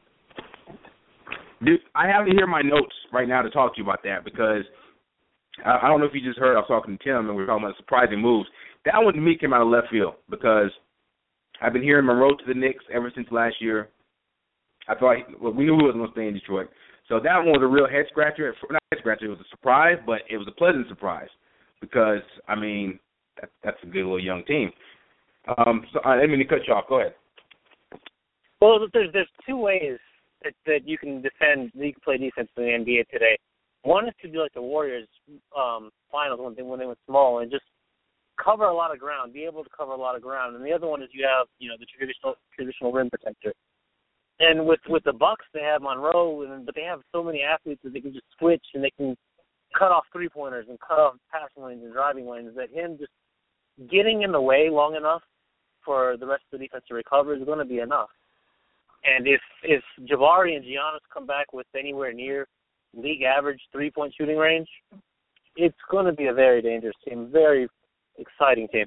Dude, I have to hear my notes right now to talk to you about that because I don't know if you just heard I was talking to Tim and we were talking about surprising moves. That one to me came out of left field because I've been hearing Monroe to the Knicks ever since last year. I thought we knew he wasn't going to stay in Detroit. So that one was a real head scratcher. Not head scratcher, it was a surprise, but it was a pleasant surprise because, that's a good little young team. So I didn't mean to cut you off. Go ahead. Well, there's two ways that you can play defense in the NBA today. One is to be like the Warriors finals when they went small and just cover a lot of ground, be able to cover a lot of ground. And the other one is you have the traditional rim protector. And with the Bucks, they have Monroe, but they have so many athletes that they can just switch and they can cut off three-pointers and cut off passing lanes and driving lanes. That him just getting in the way long enough for the rest of the defense to recover is going to be enough. And if Jabari and Giannis come back with anywhere near league average three-point shooting range, it's going to be a very dangerous team, very exciting team.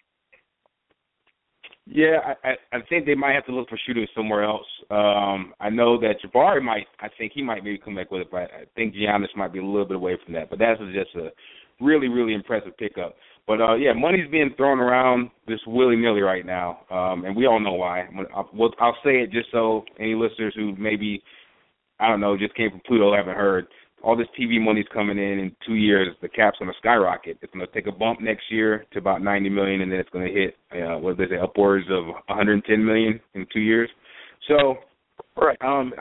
Yeah, I think they might have to look for shooting somewhere else. I know that Jabari I think he might maybe come back with it, but I think Giannis might be a little bit away from that. But that's just a really, really impressive pickup. But, yeah, money's being thrown around just willy-nilly right now, and we all know why. I'll say it just so any listeners who maybe, I don't know, just came from Pluto haven't heard. All this TV money's coming in 2 years. The cap's going to skyrocket. It's going to take a bump next year to about $90 million, and then it's going to hit, upwards of $110 million in 2 years. So, right.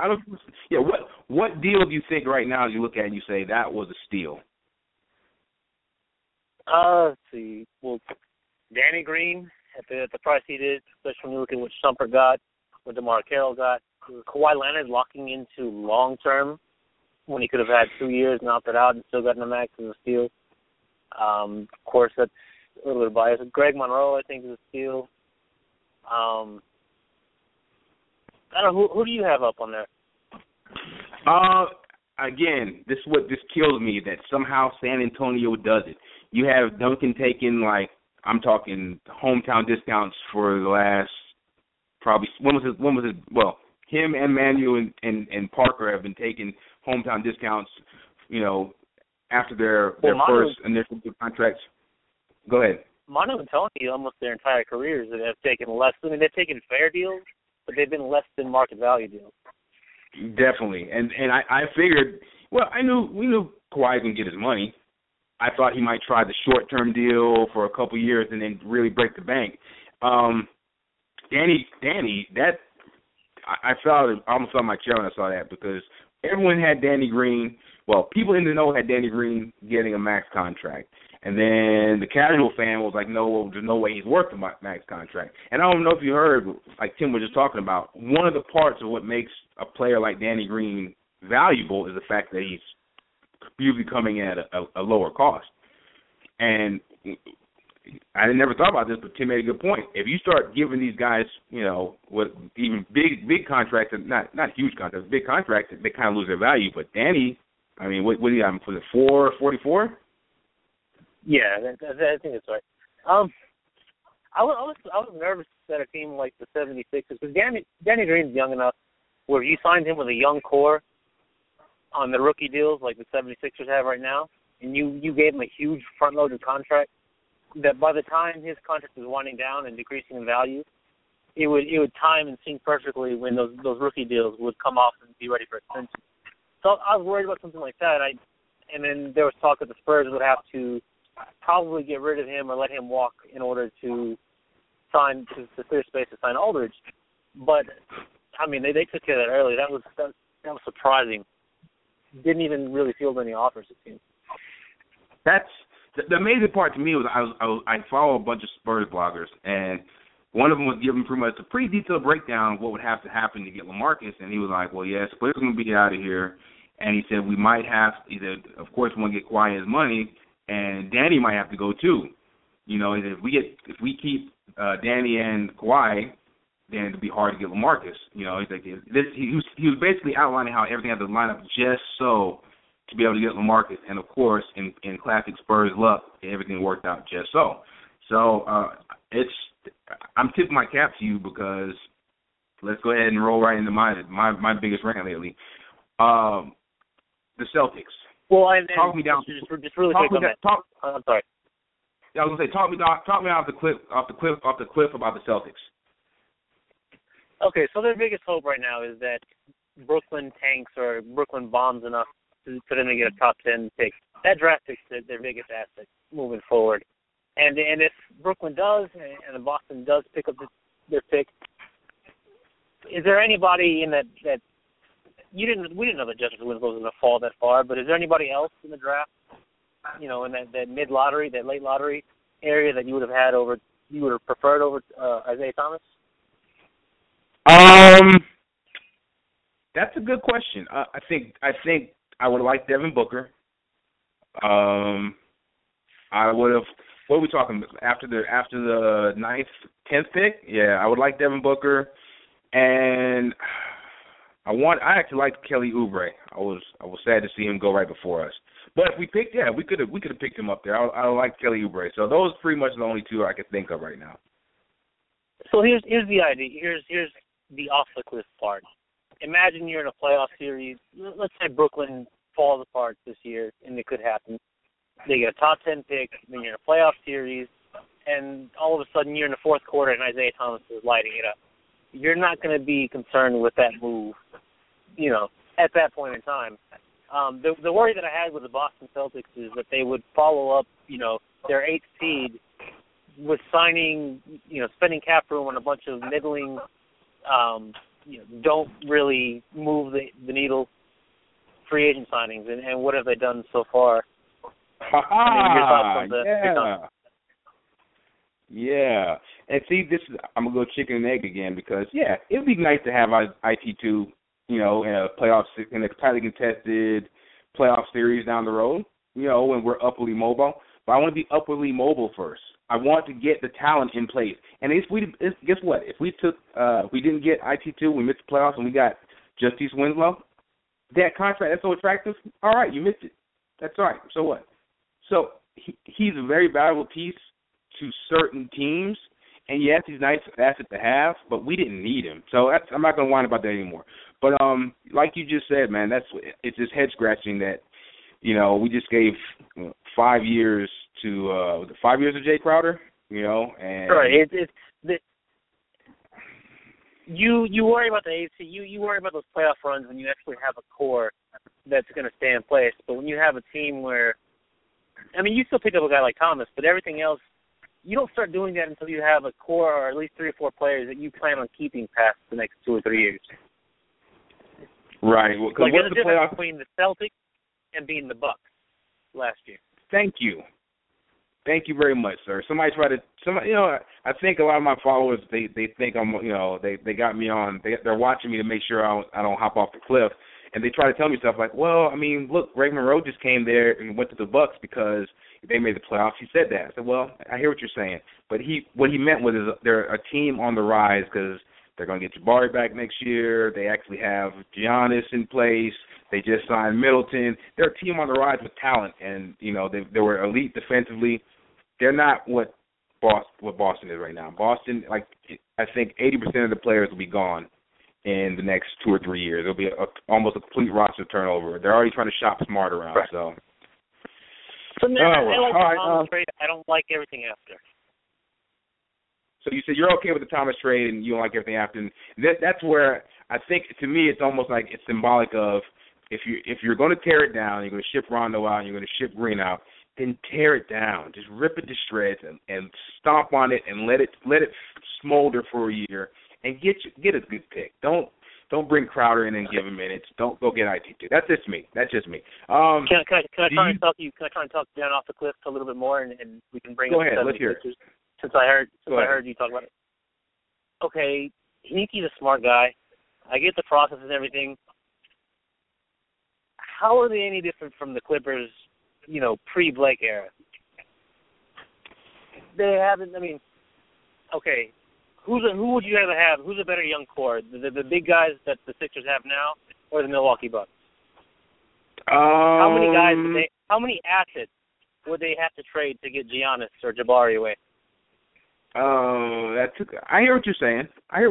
What deal do you think right now as you look at it and you say that was a steal? Let's see. Well, Danny Green at the price he did, especially when you look at what Shumpert got, what DeMar Carroll got. Kawhi Leonard locking into long-term when he could have had 2 years and opted out and still gotten a max as a steal. Of course, that's a little bit biased. Greg Monroe, I think, is a steal. I don't know, who do you have up on there? Again, this is what just kills me, that somehow San Antonio does it. You have Duncan taking, I'm talking hometown discounts for the last probably, him and Manuel and Parker have been taking hometown discounts, after their first initial contracts. Go ahead. Manu and Tony, almost their entire careers, have taken less. I mean, they've taken fair deals, but they've been less than market value deals. Definitely. And I figured, we knew Kawhi was going to get his money. I thought he might try the short-term deal for a couple years and then really break the bank. Danny, I almost fell in my chair when I saw that, because everyone had Danny Green. Well, people in the know had Danny Green getting a max contract. And then the casual fan was like, no, there's no way he's worth a max contract. And I don't know if you heard, like Tim was just talking about, one of the parts of what makes a player like Danny Green valuable is the fact that he's usually coming in at a lower cost. And I never thought about this, but Tim made a good point. If you start giving these guys, with even big contracts, not huge contracts, big contracts, they kind of lose their value. But Danny, I mean, what do you have? Was it $4.44? Yeah, I think that's right. I was nervous that a team like the 76ers, because Danny Green's young enough where if you signed him with a young core on the rookie deals like the 76ers have right now, and you gave him a huge front-loaded contract, that by the time his contract is winding down and decreasing in value, it would time and sync perfectly when those rookie deals would come off and be ready for extension. So I was worried about something like that. And then there was talk that the Spurs would have to probably get rid of him or let him walk in order to clear space to sign Aldridge. But I mean, they took care of that early. That was surprising. Didn't even really field any offers, it seems. That's the amazing part to me was I follow a bunch of Spurs bloggers, and one of them was giving pretty much a pretty detailed breakdown of what would have to happen to get LaMarcus, and he was like, well, yeah, Spurs are going to be out of here, and he said we might have either, of course, we want to get Kawhi his money, and Danny might have to go too. If we keep Danny and Kawhi, then it'd be hard to get LaMarcus. He's like he was basically outlining how everything had to line up just so to be able to get LaMarcus, and of course, in classic Spurs luck, everything worked out just so. So I'm tipping my cap to you, because let's go ahead and roll right into my biggest rant lately. The Celtics. Well, talk me down. Just really quick on that. I'm sorry. I was gonna say, talk me off the cliff about the Celtics. Okay, so their biggest hope right now is that Brooklyn tanks or Brooklyn bombs enough for them to get a top 10 pick. That draft pick's their biggest asset moving forward. And if Brooklyn does and Boston does pick up their pick, is there anybody in that we didn't know that Justice Winslow was going to fall that far, but is there anybody else in the draft, in that mid lottery, that late lottery area that you would have preferred over Isaiah Thomas? That's a good question. I think I would have liked Devin Booker. I would have. What are we talking about? After the 9th, 10th pick? Yeah, I would like Devin Booker, and I actually liked Kelly Oubre. I was sad to see him go right before us. But if we picked, we could have picked him up there. I like Kelly Oubre. So those are pretty much the only two I could think of right now. So here's the idea. Here's the off the cliff part. Imagine you're in a playoff series. Let's say Brooklyn falls apart this year, and it could happen. they get a top 10 pick, then you're in a playoff series, and all of a sudden you're in the fourth quarter and Isaiah Thomas is lighting it up. You're not going to be concerned with that move, at that point in time. The worry that I had with the Boston Celtics is that they would follow up, their 8th seed with signing, spending cap room on a bunch of middling, don't really move the needle free agent signings. And what have they done so far? Your thoughts on the Yeah. And see, I'm going to go chicken and egg again because, it would be nice to have IT2, in a playoff, in a tightly contested playoff series down the road, when we're upwardly mobile. But I want to be upwardly mobile first. I want to get the talent in place. And guess what? If we didn't get IT2, we missed the playoffs, and we got Justice Winslow, that contract, that's so attractive. All right, you missed it. That's all right. So what? So he's a very valuable piece to certain teams. And yes, he's a nice asset to have, but we didn't need him. So I'm not going to whine about that anymore. But like you just said, man, it's just head scratching that we just gave 5 years to 5 years of Jay Crowder, and right. You worry about the AC. You worry about those playoff runs when you actually have a core that's going to stay in place. But when you have a team where, you still pick up a guy like Thomas, but everything else, you don't start doing that until you have a core or at least 3 or 4 players that you plan on keeping past the next 2 or 3 years. Right. Well, like there's a difference between the Celtics and being the Bucks last year. Thank you very much, sir. I think a lot of my followers they think I'm they got me on. They're watching me to make sure I don't hop off the cliff, and they try to tell me stuff like, well, look, Greg Monroe just came there and went to the Bucks because they made the playoffs. He said that. I said, well, I hear what you're saying, but what he meant was they're a team on the rise because they're going to get Jabari back next year. They actually have Giannis in place. They just signed Middleton. They're a team on the rise with talent, and they were elite defensively. They're not what Boston is right now. Boston, I think 80% of the players will be gone in the next 2 or 3 years. It'll be almost a complete roster turnover. They're already trying to shop smart around. Right. So I like the Thomas trade. I don't like everything after. So you said you're okay with the Thomas trade and you don't like everything after. And that's where I think, to me, it's almost like it's symbolic of if you're going to tear it down, you're going to ship Rondo out, and you're going to ship Green out, then tear it down. Just rip it to shreds and stomp on it and let it smolder for a year and get a good pick. Don't bring Crowder in and give him minutes. Don't go get IT2. That's just me. Can I try and talk you? Can I try and talk down off the cliff a little bit more, and we can bring go up ahead. the Let's hear it. Since I heard you talk about it. Okay, Hinky's a smart guy. I get the process and everything. How are they any different from the Clippers, pre-Blake era? They haven't. Okay. Who would you rather have? Who's a better young core? The big guys that the Sixers have now, or the Milwaukee Bucks? How many assets would they have to trade to get Giannis or Jabari away? I hear what you're saying.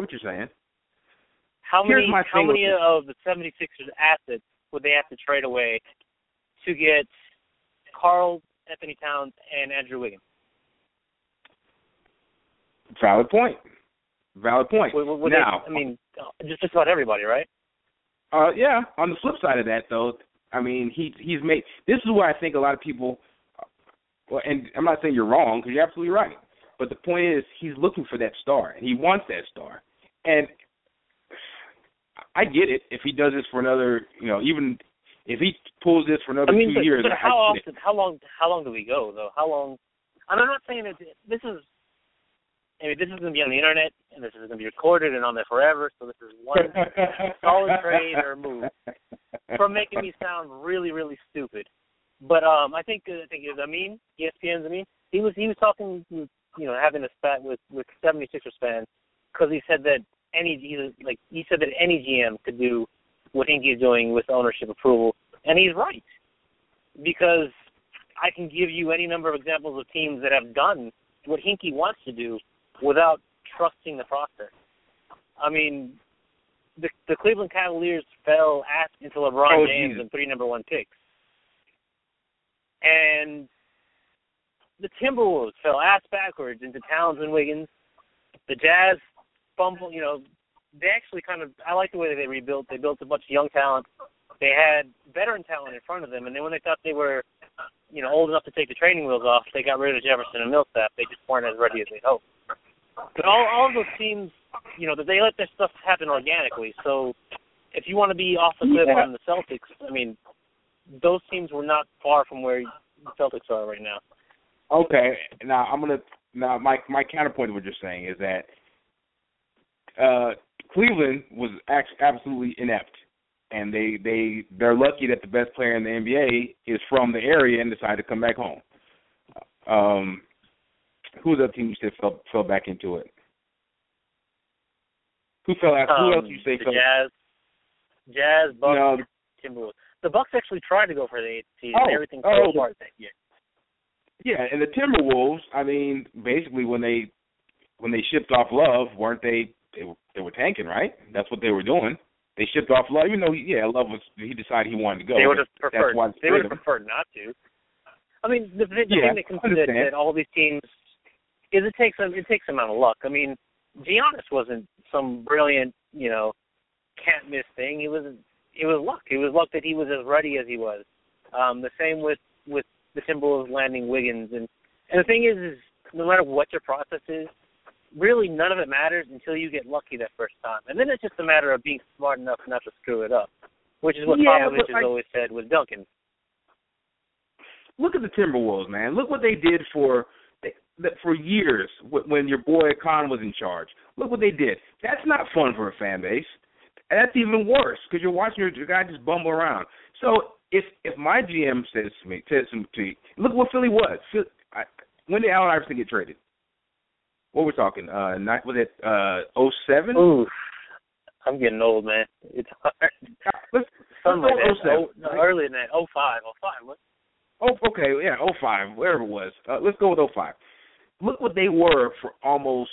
How many of the 76ers assets would they have to trade away to get Karl Anthony Towns and Andrew Wiggins? Valid point. Now, just about everybody, right? Yeah. On the flip side of that, though, he's made. This is where I think a lot of people. Well, and I'm not saying you're wrong because you're absolutely right. But the point is, he's looking for that star, and he wants that star. And I get it if he does this for another, even if he pulls this for another 2 years. But how long do we go though? How long? I'm not saying that this is. This is going to be on the internet, and this is going to be recorded and on there forever. So this is one solid trade or move from making me sound really, really stupid. But I think it was ESPN's Amin. He was talking, having a spat with 76ers fans because he said that any GM could do what Hinkie is doing with ownership approval, and he's right because I can give you any number of examples of teams that have done what Hinkie wants to do without trusting the process. The Cleveland Cavaliers fell into LeBron James and 3 number 1 picks. And the Timberwolves fell ass backwards into Towns and Wiggins. The Jazz fumbled, they actually I like the way that they rebuilt. They built a bunch of young talent. They had veteran talent in front of them, and then when they thought they were, old enough to take the training wheels off, they got rid of Jefferson and Millsap. They just weren't as ready as they hoped. But all of those teams, they let their stuff happen organically. So if you want to be off the cliff on the Celtics, those teams were not far from where the Celtics are right now. Okay, now my counterpoint to what you're saying is that Cleveland was absolutely inept, and they're lucky that the best player in the NBA is from the area and decided to come back home. Who's the other team you said fell back into it? Who fell out? Who else you say fell? Jazz, Bucks, Timberwolves. The Bucks actually tried to go for the 8th seed, and everything fell apart that year. Yeah, and the Timberwolves, basically when they shipped off Love, weren't they? They were tanking, right? That's what they were doing. They shipped off Love, even though Love he decided he wanted to go. They would have preferred. They would have preferred not to. The thing that considered that all these teams is it takes a amount of luck. Giannis wasn't some brilliant, can't miss thing. It was luck. It was luck that he was as ready as he was. The same with the Timberwolves landing Wiggins, and the thing is no matter what your process is, really none of it matters until you get lucky that first time, and then it's just a matter of being smart enough not to screw it up, which is what Popovich has always said with Duncan. Look at the Timberwolves, man. Look what they did for years when your boy Khan was in charge. Look what they did. That's not fun for a fan base. And that's even worse because you're watching your guy just bumble around. So if my GM says to me, look what Philly was. When did Allen Iverson get traded? What we're talking? Was it 07? Ooh, I'm getting old, man. It's hard. Let's go 07. Earlier than that, 05. What? Oh, okay, yeah, 05, whatever it was. Let's go with 05. Look what they were for almost,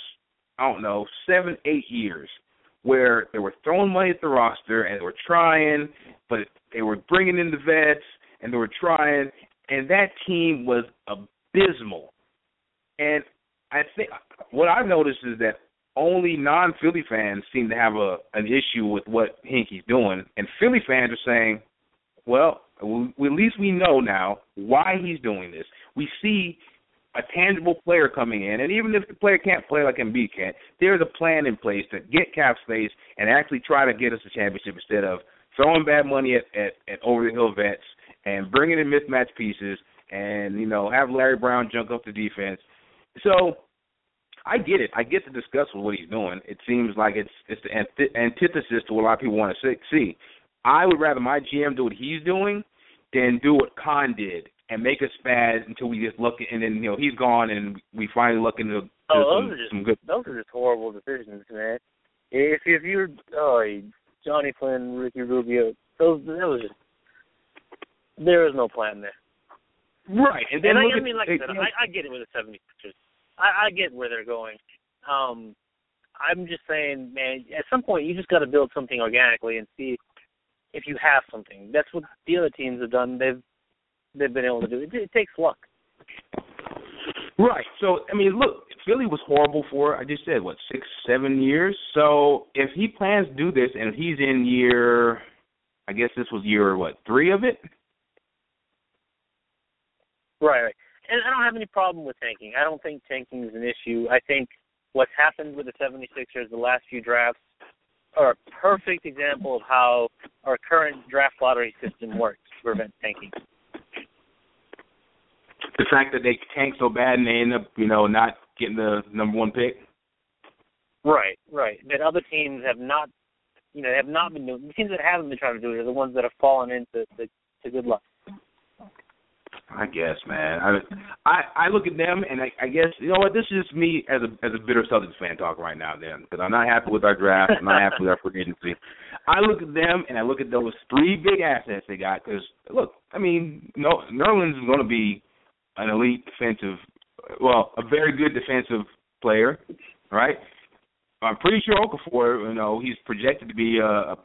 7-8 years, where they were throwing money at the roster and they were trying, but they were bringing in the vets and they were trying, and that team was abysmal. And I think what I've noticed is that only non-Philly fans seem to have an issue with what Hinkie's doing, and Philly fans are saying, well, at least we know now why he's doing this. We see a tangible player coming in, and even if the player can't play like Embiid can't, there's a plan in place to get cap space and actually try to get us a championship instead of throwing bad money at over-the-hill vets and bringing in mismatched pieces and, have Larry Brown junk up the defense. So I get it. I get the disgust with what he's doing. It seems like it's the antithesis to what a lot of people want to see. I would rather my GM do what he's doing than do what Khan did and make us bad until we just look, and then he's gone and we finally look into some good. Those are just horrible decisions, man. If you're Johnny Flynn, Ricky Rubio, there was no plan there. Right, and then I said, I get it with the 76ers. I get where they're going. I'm just saying, man, at some point you just got to build something organically and see if you have something. That's what the other teams have done. They've been able to do. It takes luck. Right. So, look, Philly was horrible for, I just said, 6-7 years? So if he plans to do this and if he's in year, I guess this was year, 3 of it? Right. And I don't have any problem with tanking. I don't think tanking is an issue. I think what's happened with the 76ers the last few drafts are a perfect example of how our current draft lottery system works to prevent tanking. The fact that they tank so bad and they end up, not getting the number 1 pick? Right. That other teams have not been doing. The teams that haven't been trying to do it are the ones that have fallen into good luck. I guess, man. I look at them and I guess, this is just me as a bitter Celtics fan talking right now, then, because I'm not happy with our draft. I'm not happy with our free agency. I look at them and I look at those 3 big assets they got because, look, Nerlens is going to be an elite defensive, a very good defensive player, right? I'm pretty sure Okafor, he's projected to be a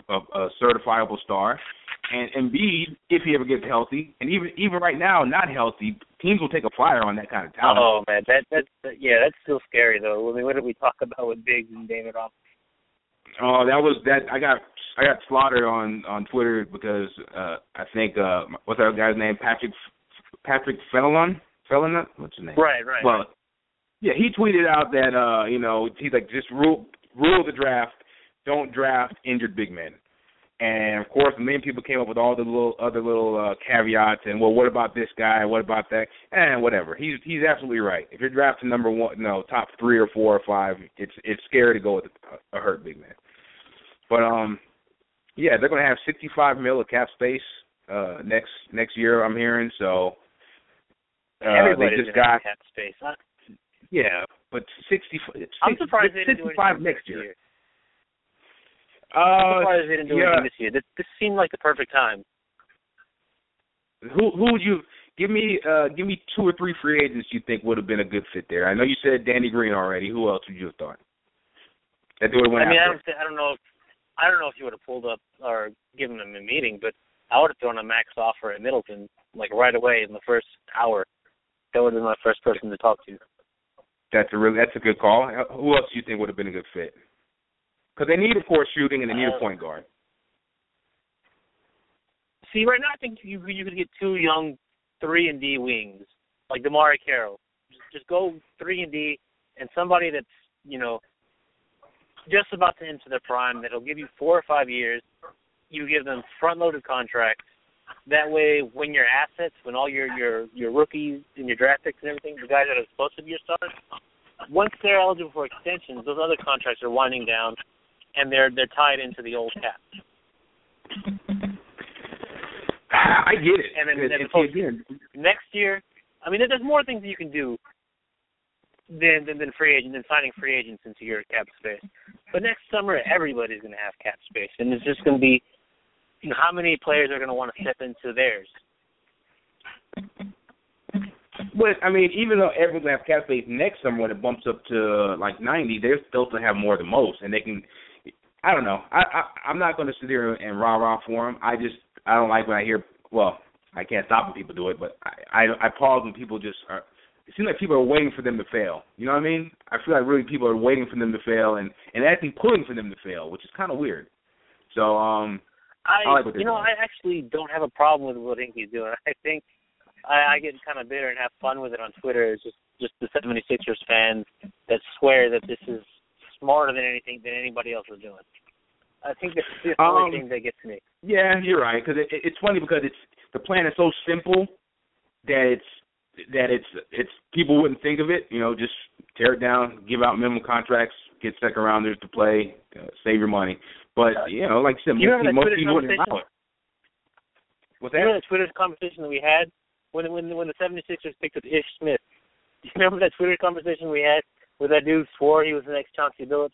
certifiable star. And Embiid, if he ever gets healthy, and even right now not healthy, teams will take a flyer on that kind of talent. Oh man, that's still scary though. I mean, what did we talk about with Biggs and David Robinson? Oh, I got slaughtered on Twitter because I think what's that guy's name? Patrick Fenelon? What's his name? Right. Well, yeah, he tweeted out that he's like, just rule the draft, don't draft injured big men. And of course, many people came up with all the other little caveats and, well, what about this guy? What about that? And whatever. He's absolutely right. If you're drafting number one, top 3 or 4 or 5, it's scary to go with a hurt big man. But yeah, they're going to have $65 million of cap space next year, I'm hearing. So everybody's they just got cap space. Yeah, but I'm surprised they didn't do anything next year. I'm surprised they didn't do anything this year. This seemed like the perfect time. Who would you give me 2 or 3 free agents you think would have been a good fit there? I know you said Danny Green already. Who else would you have thought? That they would have went after? I don't know if you would have pulled up or given them a meeting, but I would have thrown a max offer at Middleton like right away in the first hour. That would have been my first person to talk to. That's a good call. Who else do you think would have been a good fit? Because they need, of course, shooting, and they need a point guard. See, right now I think you could get 2 young 3-and-D wings, like Damari Carroll. Just go 3-and-D, and somebody that's, just about to enter their prime that'll give you 4 or 5 years. You give them front-loaded contracts. That way, when your assets, when all your rookies and your draft picks and everything, the guys that are supposed to be your stars, once they're eligible for extensions, those other contracts are winding down, and they're tied into the old cap. I get it. And then next year, I mean, there's more things that you can do than signing free agents into your cap space. But next summer, everybody's going to have cap space, and it's just going to be how many players are going to want to step into theirs. But, I mean, even though everyone's going to have cap space next summer when it bumps up to, 90, they're still to have more than most. And they can – I don't know. I'm not going to sit there and rah-rah for them. I don't like when I hear – well, I can't stop when people do it, but I pause when people just are – it seems like people are waiting for them to fail. You know what I mean? I feel like really people are waiting for them to fail and actually pulling for them to fail, which is kind of weird. So, I like what they're doing. I actually don't have a problem with what Inky's doing. I think I get kind of bitter and have fun with it on Twitter. It's just the 76ers fans that swear that this is smarter than anybody else is doing. I think that's the only thing that gets me. Yeah, you're right. Because it's funny because the plan is so simple that it's people wouldn't think of it. Just tear it down, give out minimum contracts, get second rounders to play, save your money. But like you said, most people wouldn't allow it. What's that? You remember the Twitter conversation that we had when the 76ers picked up Ish Smith? Do you remember that Twitter conversation we had where that dude swore he was the next Chauncey Billups?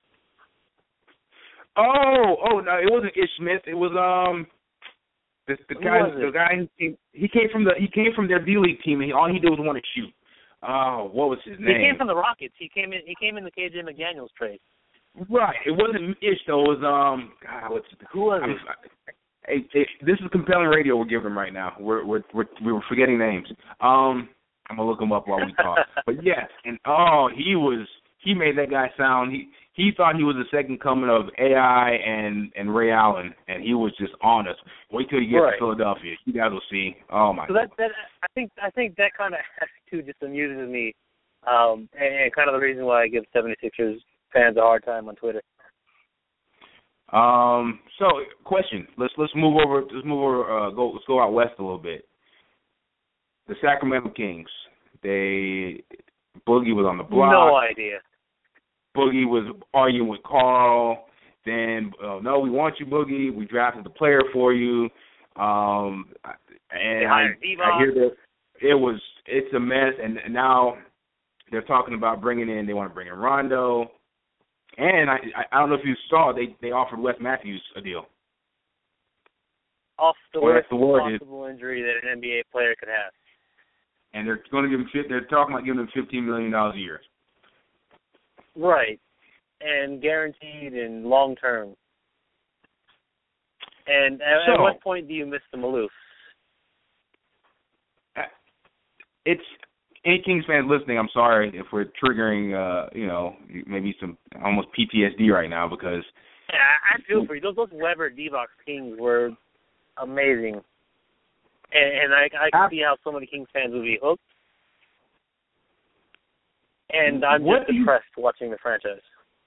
Oh no, it wasn't Ish Smith. It was the guy who he came from their D League team, and all he did was want to shoot. Oh, what was his name? He came from the Rockets. He came in the KJ McDaniels trade. Right. It wasn't Ish though. It was who was it? This is compelling radio we're giving them right now. We're forgetting names. I'm gonna look him up while we talk. But yes, and he made that guy sound he thought he was the second coming of AI and Ray Allen, and he was just on us. Wait till you get to Philadelphia. You guys will see. Oh my God. So I think that kind of attitude just amuses me, and kind of the reason why I give 76ers fans a hard time on Twitter. So question. Let's move over. Let's go out west a little bit. The Sacramento Kings. Boogie was on the block. No idea. Boogie was arguing with Carl. Then, no, we want you, Boogie. We drafted the player for you. And I hear that it's a mess. And now they're talking about they want to bring in Rondo. And I don't know if you saw, they offered Wes Matthews a deal. Off the worst possible injury that an NBA player could have. And they're going to give him. They're talking about giving him $15 million a year. Right, and guaranteed and long term. And at what point do you miss the Maloof? any Kings fans listening, I'm sorry if we're triggering, maybe some almost PTSD right now because. Yeah, I feel for you. Those Weber D-Box Kings were amazing, and I can see how so many Kings fans would be hooked. And I'm just depressed watching the franchise.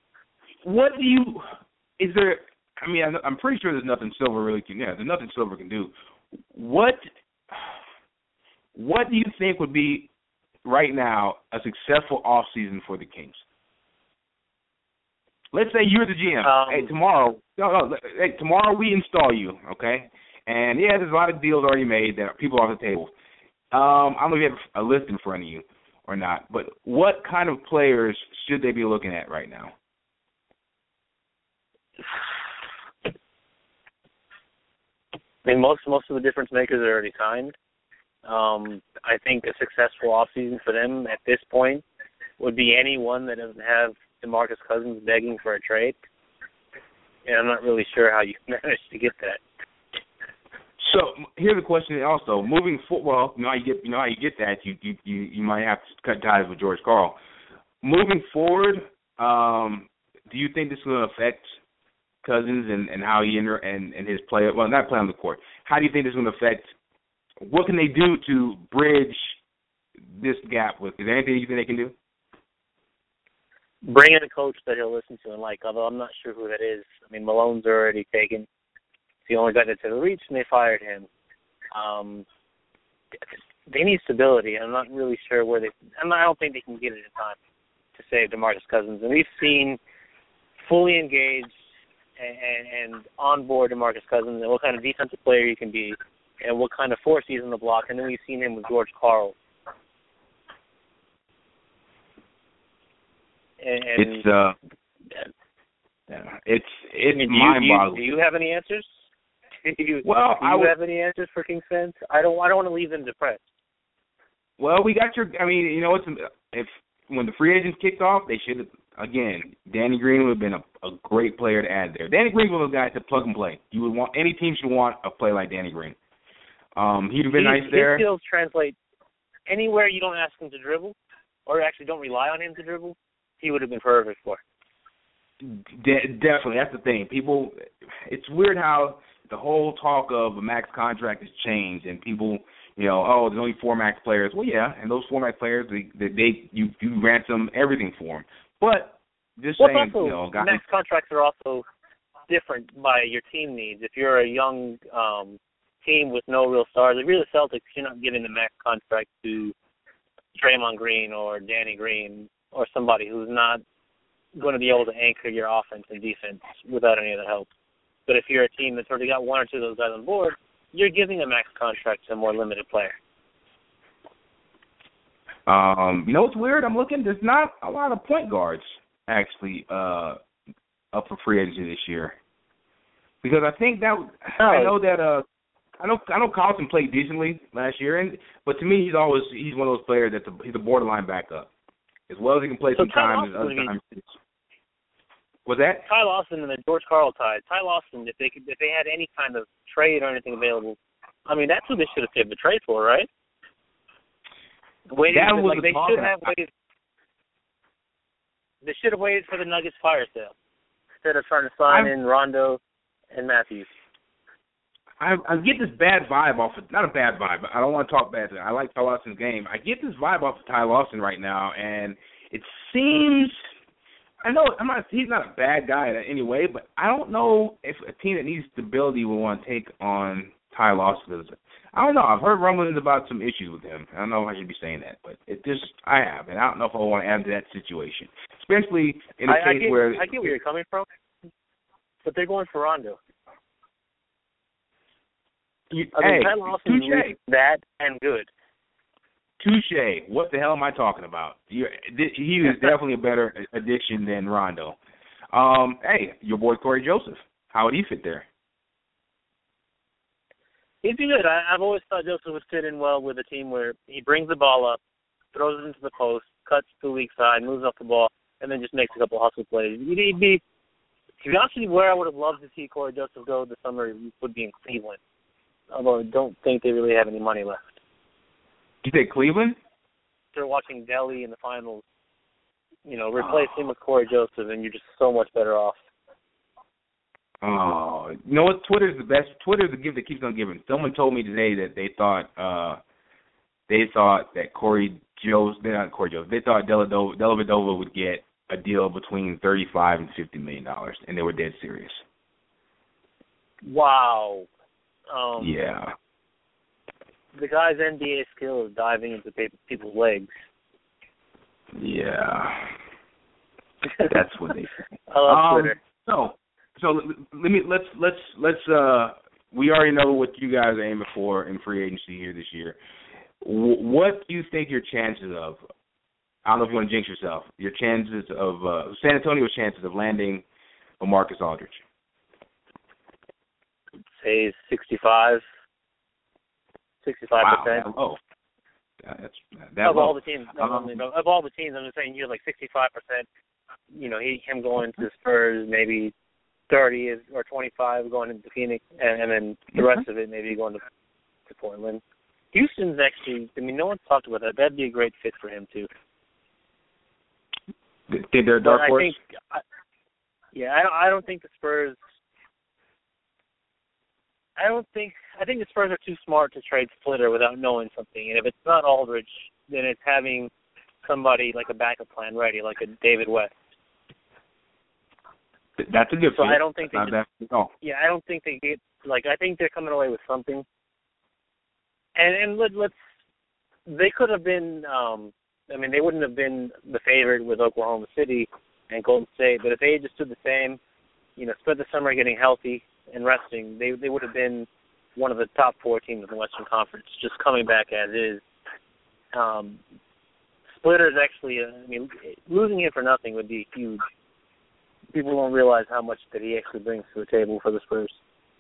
I'm pretty sure there's nothing Silver really can. Yeah, there's nothing Silver can do. What do you think would be right now a successful off season for the Kings? Let's say you're the GM. Tomorrow we install you, okay? And yeah, there's a lot of deals already made that people are off the table. I don't know if you have a list in front of you or not, but what kind of players should they be looking at right now? I mean, most of the difference makers are already signed. I think a successful offseason for them at this point would be anyone that doesn't have DeMarcus Cousins begging for a trade. And I'm not really sure how you managed to get that. So here's the question. Also, moving forward, how you get that. You might have to cut ties with George Karl. Moving forward, do you think this is going to affect Cousins and how he and his play? Well, not play on the court. How do you think this is going to affect? What can they do to bridge this gap? Is there anything you think they can do? Bring in a coach that he'll listen to and like, although I'm not sure who that is. I mean, Malone's already taken. It's the only guy that's ever reached, and they fired him. They need stability. I'm not really sure where I don't think they can get it in time to save DeMarcus Cousins. And we've seen fully engaged and on board DeMarcus Cousins and what kind of defensive player he can be and what kind of force he's in the block. And then we've seen him with George Karl. It's mind-boggling. Do you have any answers? Do you have any answers for Kings fans? I don't want to leave them depressed. Well, we got when the free agents kicked off, they should have. Again, Danny Green would have been a great player to add there. Danny Green was a guy to plug and play. Any team should want a player like Danny Green. He'd have been nice there. His skills translate anywhere you don't ask him to dribble, or actually don't rely on him to dribble. He would have been perfect for. Definitely, that's the thing. People, it's weird how the whole talk of a max contract has changed, and people, there's only 4 max players. Well, yeah, and those 4 max players, you ransom everything for them. But just saying, max contracts are also different by your team needs. If you're a young team with no real stars, if you're the Celtics, you're not giving the max contract to Draymond Green or Danny Green or somebody who's not going to be able to anchor your offense and defense without any of the help. But if you're a team that's already got 1 or 2 of those guys on board, you're giving a max contract to a more limited player. What's weird? I'm looking. There's not a lot of point guards actually up for free agency this year, because I think that I know Carlson played decently last year, but to me he's one of those players he's a borderline backup. As well as he can play sometimes, other times. Was that Ty Lawson and the George Karl tie? Ty Lawson, if they had any kind of trade or anything available, I mean that's who they should have saved the trade for, right? They should have waited for the Nuggets fire sale instead of trying to sign in Rondo and Matthews. I get this bad vibe off of, not a bad vibe, but I don't want to talk bad. I like Ty Lawson's game. I get this vibe off of Ty Lawson right now, and it seems, he's not a bad guy in any way, but I don't know if a team that needs stability will want to take on Ty Lawson. I don't know. I've heard rumblings about some issues with him. I don't know if I should be saying that, but I have, and I don't know if I want to add to that situation, especially in a case where I get where you're coming from, but they're going for Rondo. Ty Lawson is that and good. Touche. What the hell am I talking about? He is definitely a better addition than Rondo. Your boy Corey Joseph. How would he fit there? He'd be good. I've always thought Joseph would fit in well with a team where he brings the ball up, throws it into the post, cuts to the weak side, moves off the ball, and then just makes a couple hustle plays. He'd be, to be honest with you, where I would have loved to see Corey Joseph go this summer would be in Cleveland. Although I don't think they really have any money left. You say Cleveland? start watching Delhi in the finals, replace him with Corey Joseph, and you're just so much better off. Oh, you know what? Twitter's the best. Twitter's the gift that keeps on giving. Someone told me today that they thought that Corey Joseph, not Corey Joseph, they thought Dellavedova would get a deal between $35 and $50 million, and they were dead serious. Wow. Yeah. The guy's NBA skill is diving into people's legs. Yeah. That's what they say. I love Twitter. So let's we already know what you guys are aiming for in free agency here this year. What do you think your chances of? I don't know if you want to jinx yourself. Your chances of San Antonio's chances of landing LaMarcus Aldridge. Say 65%. Wow. Oh, that's of low. all the teams. Of all the teams, I'm just saying you're like 65%. Him going to the Spurs, maybe 30 or 25 going into Phoenix, and then the rest of it maybe going to Portland. Houston's actually, no one's talked about that. That'd be a great fit for him too. Think they're a dark horse? I don't think the Spurs. I think the Spurs are too smart to trade Splitter without knowing something. And if it's not Aldridge, then it's having somebody like a backup plan ready, like a David West. That's a good So fit. I don't think they. I don't think they get I think they're coming away with something. And let's. They could have been. They wouldn't have been the favorite with Oklahoma City and Golden State, but if they just did the same, spent the summer getting healthy and resting, they would have been one of the top 4 teams in the Western Conference, just coming back as is. Splitter's actually, losing him for nothing would be huge. People don't realize how much that he actually brings to the table for the Spurs.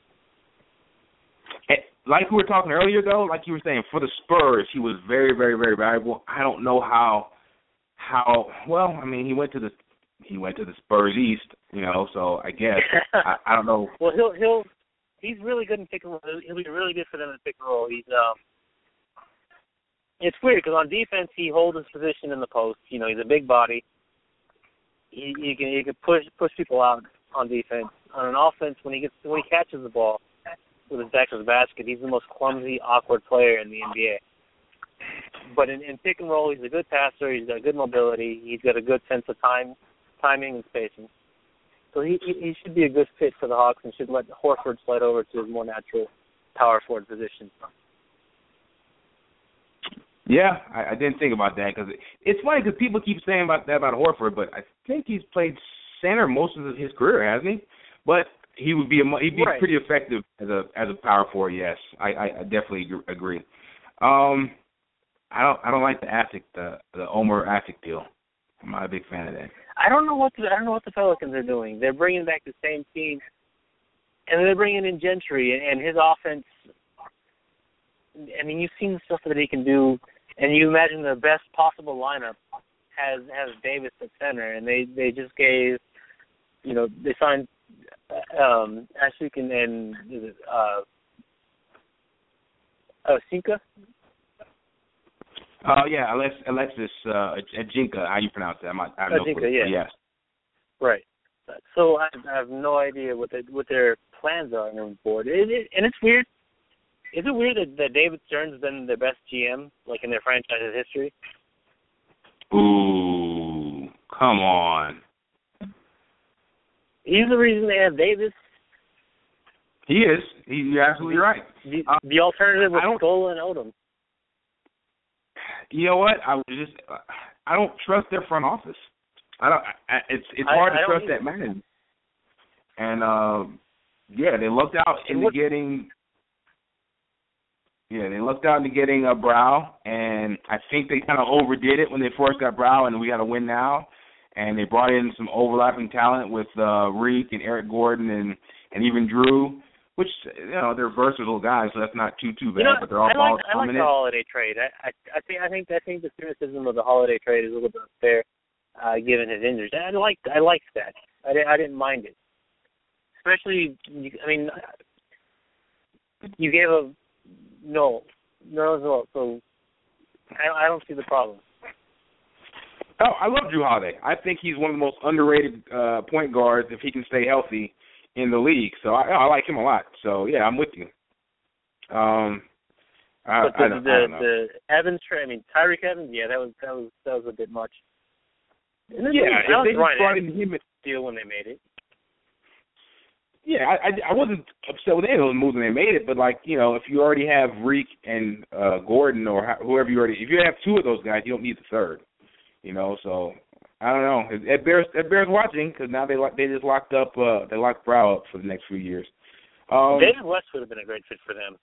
Like we were talking earlier, though, like you were saying, for the Spurs, he was very, very, very valuable. I don't know how well. He went to the Spurs East, So I guess I don't know. Well, he's really good in pick and roll. He'll be really good for them in pick and roll. It's weird because on defense he holds his position in the post. He's a big body. He can push people out on defense. On an offense, when he catches the ball with his back to the basket, he's the most clumsy, awkward player in the NBA. But in pick and roll, he's a good passer. He's got good mobility. He's got a good sense of timing and spacing. So he should be a good fit for the Hawks and should let Horford slide over to his more natural power forward position. Yeah, I didn't think about that because it's funny because people keep saying about Horford, but I think he's played center most of his career, hasn't he? But he'd be right. Pretty effective as a power forward. Yes, I definitely agree. I don't like the Omer Asik deal. I'm not a big fan of that. I don't know what the Pelicans are doing. They're bringing back the same team, and they're bringing in Gentry and his offense. You've seen the stuff that he can do, and you imagine the best possible lineup has Davis at center, and they just gave, they signed Asik and Sinka. Alexis Ajinka, how you pronounce that? I have no clue. Yeah. Yes. Right. So I have no idea what their plans are moving forward. And it's weird. Is it weird that David Stern's has been their best GM, like in their franchise's history? Ooh, come on. He's the reason they have Davis. He is. You're absolutely right. The alternative was Scola and Odom. You know what? I don't trust their front office. It's hard to trust that man. And they lucked out into getting. Yeah, they lucked out into getting Brow, and I think they kind of overdid it when they first got Brow, and we got to win now. And they brought in some overlapping talent with Reek and Eric Gordon and even Drew, which they're versatile guys, so that's not too bad. But they're all dominant. I like the Holiday trade. I think the criticism of the Holiday trade is a little bit unfair, given his injuries. I liked that. I didn't mind it, especially. You gave a no, so I don't see the problem. Oh, I love Drew Holiday. I think he's one of the most underrated point guards if he can stay healthy in the league. So I like him a lot. So yeah, I'm with you. But the Evans trade, I mean Tyreke Evans, yeah, that was a bit much. Yeah, if they just brought in him deal when they made it. Yeah, I wasn't upset with any of those moves when they made it, but like, you know, if you already have Reek and Gordon or whoever if you have two of those guys, you don't need the third. You know, so I don't know. It bears watching because now they just locked Brow up for the next few years. David West would have been a great fit for them.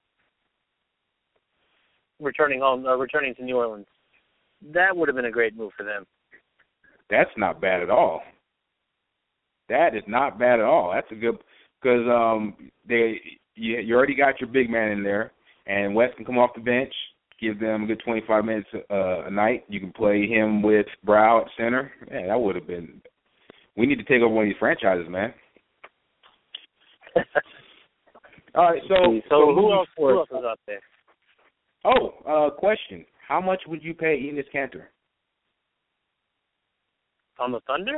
Returning to New Orleans, that would have been a great move for them. That's not bad at all. That is not bad at all. That's a good because you already got your big man in there, and West can come off the bench, give them a good 25 minutes a night. You can play him with Brow at center. Man, that would have been. We need to take over one of these franchises, man. All right, so who else is up there? Oh, question. How much would you pay Enes Kanter? On the Thunder?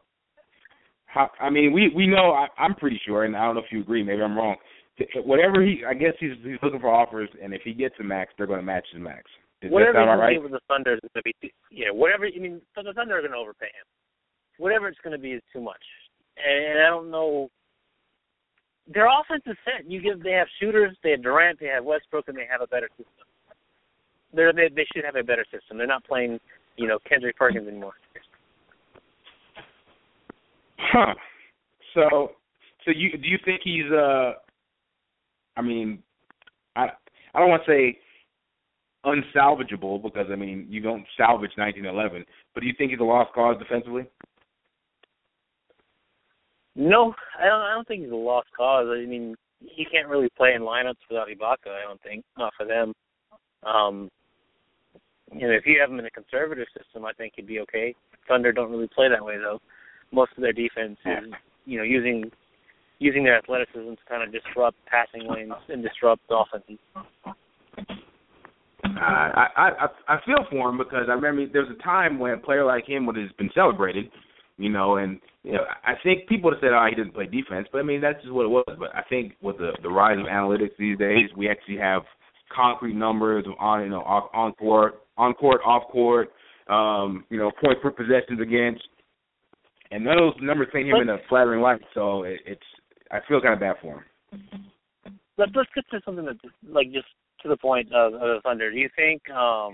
I mean, we know. I'm pretty sure, and I don't know if you agree. Maybe I'm wrong. Whatever I guess he's looking for offers, and if he gets a max, they're going to match his max. Whatever that sound right? With the Thunder is going to be, whatever. I mean, so the Thunder are going to overpay him. Whatever it's going to be is too much, and I don't know. Their offense is set. They have shooters, they have Durant, they have Westbrook, and they have a better system. They should have a better system. They're not playing, Kendrick Perkins anymore. Huh. So do you think he's I mean, I don't want to say unsalvageable because I mean you don't salvage 1911, but do you think he's a lost cause defensively? No, I don't think he's a lost cause. I mean, he can't really play in lineups without Ibaka. I don't think, not for them. If you have him in a conservative system, I think he'd be okay. Thunder don't really play that way though. Most of their defense is, using their athleticism to kind of disrupt passing lanes and disrupt offenses. I feel for him because I remember there was a time when a player like him would have been celebrated, and I think people have said, he didn't play defense, but I mean that's just what it was. But I think with the rise of analytics these days, we actually have concrete numbers on court, off court, points per possessions against. And none of those numbers paint him in a flattering light, so I feel kind of bad for him. Let's get to something that's just to the point of the Thunder. Do you think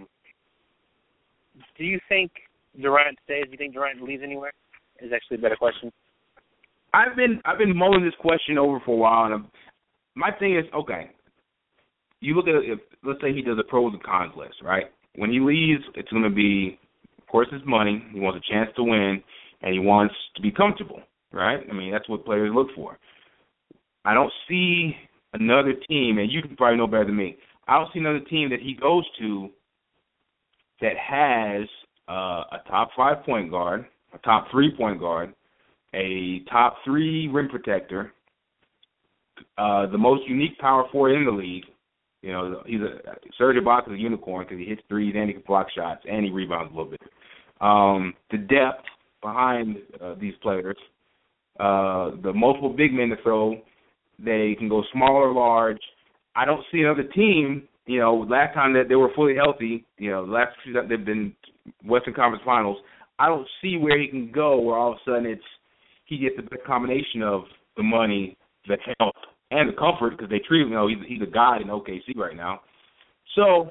Durant stays? Do you think Durant leaves anywhere? Is actually a better question. I've been mulling this question over for a while, and my thing is, okay, you look at it, let's say he does a pros and cons list, right? When he leaves, it's going to be, of course, his money. He wants a chance to win. And he wants to be comfortable, right? I mean, that's what players look for. I don't see another team, and you can probably know better than me, I don't see another team that he goes to that has a top 5 point guard, a top 3 point guard, a top 3 rim protector, the most unique power forward in the league. Serge Ibaka is a unicorn because he hits threes and he can block shots and he rebounds a little bit. The depth behind these players, the multiple big men to throw, they can go small or large. I don't see another team, last time that they were fully healthy, last few times they've been Western Conference Finals, I don't see where he can go where all of a sudden he gets the combination of the money, the health, and the comfort because they treat him, he's a god in OKC right now. So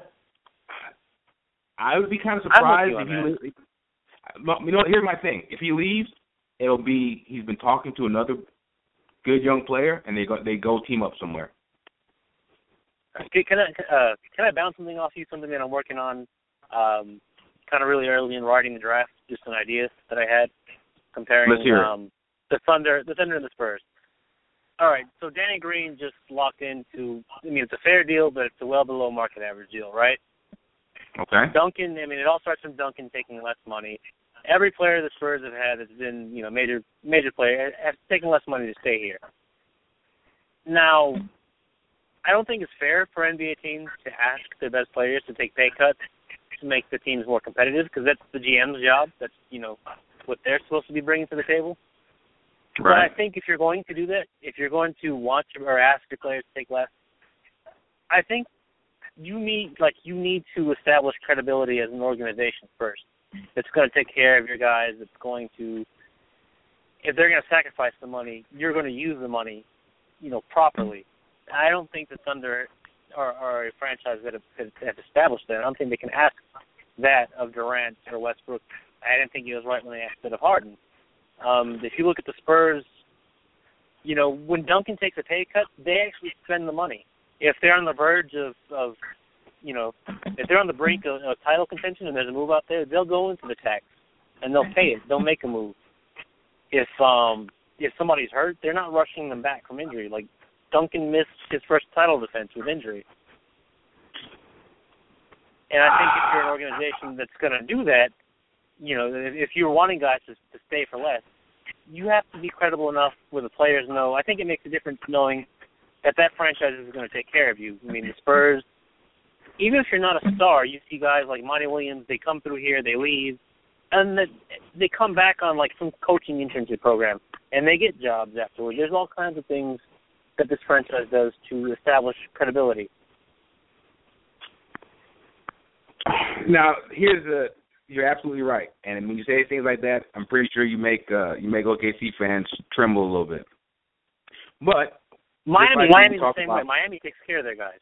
I would be kind of surprised if he here's my thing. If he leaves, it'll be he's been talking to another good young player, and they go team up somewhere. Can I bounce something off you? Something that I'm working on, kind of really early in writing the draft. Just an idea that I had comparing the Thunder and the Spurs. All right, so Danny Green just locked into. I mean, it's a fair deal, but it's a well below market average deal, right? Okay. Duncan, I mean, it all starts from Duncan taking less money. Every player the Spurs have had that's been, major player has taken less money to stay here. Now, I don't think it's fair for NBA teams to ask their best players to take pay cuts to make the teams more competitive, because that's the GM's job. That's, what they're supposed to be bringing to the table. Right. But I think if you're going to do that, if you're going to want or ask your players to take less, I think you need to establish credibility as an organization first. It's going to take care of your guys. It's going to, if they're going to sacrifice the money, you're going to use the money, properly. I don't think the Thunder are a franchise that have established that. I don't think they can ask that of Durant or Westbrook. I didn't think he was right when they asked it of Harden. If you look at the Spurs, when Duncan takes a pay cut, they actually spend the money. If they're on the verge of if they're on the brink of title contention and there's a move out there, they'll go into the tax and they'll pay it. They'll make a move. If somebody's hurt, they're not rushing them back from injury. Like Duncan missed his first title defense with injury. And I think if you're an organization that's going to do that, if you're wanting guys to stay for less, you have to be credible enough where the players know. I think it makes a difference knowing that franchise is going to take care of you. I mean, the Spurs, even if you're not a star, you see guys like Monty Williams, they come through here, they leave, and they come back on like some coaching internship program, and they get jobs afterwards. There's all kinds of things that this franchise does to establish credibility. Now, you're absolutely right. And when you say things like that, I'm pretty sure you make OKC fans tremble a little bit. But Miami's the same way. Miami takes care of their guys.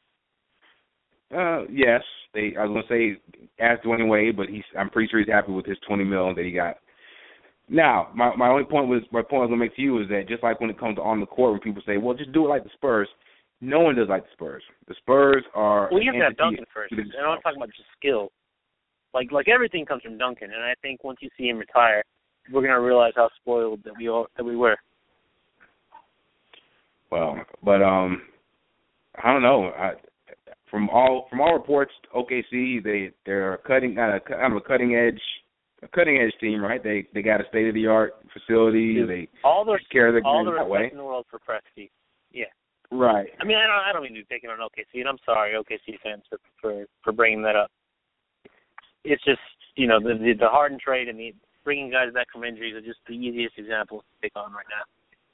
Yes, I was gonna say ask Dwayne Wade, but I'm pretty sure he's happy with his $20 million that he got. Now, my point I was gonna make to you is that just like when it comes to on the court, when people say, "Well, just do it like the Spurs," no one does like the Spurs. The Spurs are. Well, you have to have Duncan first, and I'm not talking about just skill. Like everything comes from Duncan, and I think once you see him retire, we're gonna realize how spoiled that we were. Well, but I don't know. From all reports, OKC they're a cutting edge team, right? They got a state of the art facility. They take care of their all the that way. respect in the world for Presti. Yeah. Right. I mean, I don't mean to be picking on OKC, and I'm sorry, OKC fans, for bringing that up. It's just the Harden trade and the bringing guys back from injuries are just the easiest example to pick on right now.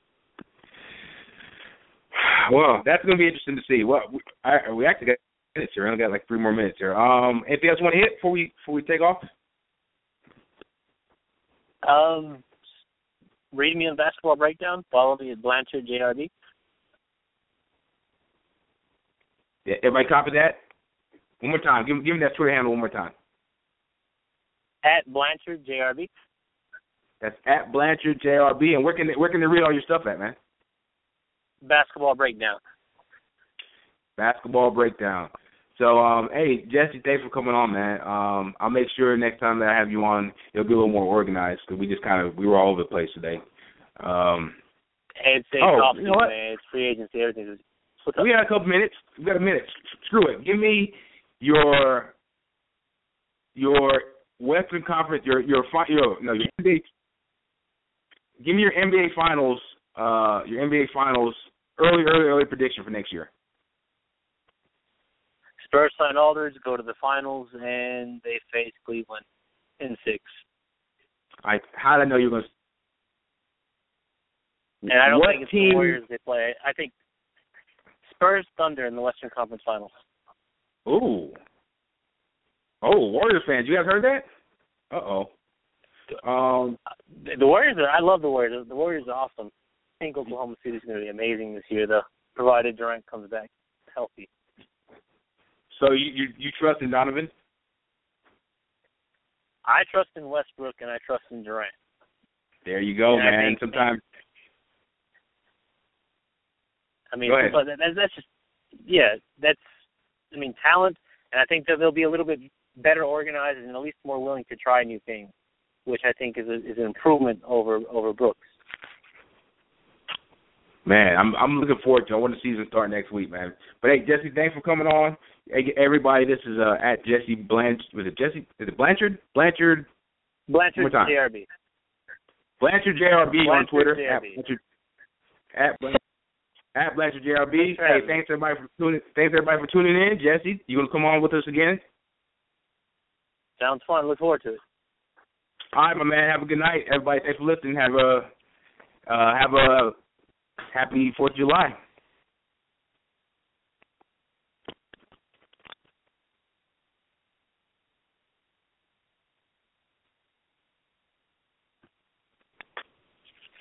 Well, that's going to be interesting to see. Well, we actually got minutes here. We only got like 3 more minutes here. Anything else you want to hit before we take off? Read me on Basketball Breakdown. Follow me at Blanchard JRB. Yeah, everybody copy that? One more time. Give me that Twitter handle one more time. At Blanchard JRB. That's at Blanchard JRB. And where can they read all your stuff at, man? Basketball Breakdown. Basketball Breakdown. So, hey, Jesse, thanks for coming on, man. I'll make sure next time that I have you on, it'll be a little more organized because we were all over the place today. It's off season, man. It's free agency, everything. We got a couple minutes. We got a minute. Screw it. Give me your Western Conference, your NBA. Give me your NBA Finals. Your NBA Finals early prediction for next year. Spurs sign Aldridge, go to the finals, and they face Cleveland in 6. How did I know you were going to? And I don't think it's the Warriors they play. I think Spurs Thunder in the Western Conference Finals. Ooh. Oh, Warriors fans, you guys heard that? Uh-oh. The Warriors I love the Warriors. The Warriors are awesome. I think Oklahoma City's going to be amazing this year, though, provided Durant comes back healthy. So you trust in Donovan? I trust in Westbrook and I trust in Durant. There you go, man. Sometimes. I mean, that's just talent, and I think that they'll be a little bit better organized and at least more willing to try new things, which I think is an improvement over Brooks. Man, I'm looking forward to it. I want the season start next week, man. But, hey, Jesse, thanks for coming on. Hey, everybody, this is at Jesse Blanchard. Was it Jesse? Is it Blanchard? Blanchard JRB. Blanchard JRB on Twitter. JRB. At Blanchard JRB. Hey, thanks everybody for tuning in. Jesse, you gonna come on with us again? Sounds fun. Look forward to it. All right, my man. Have a good night. Everybody, thanks for listening. Have a happy 4th of July.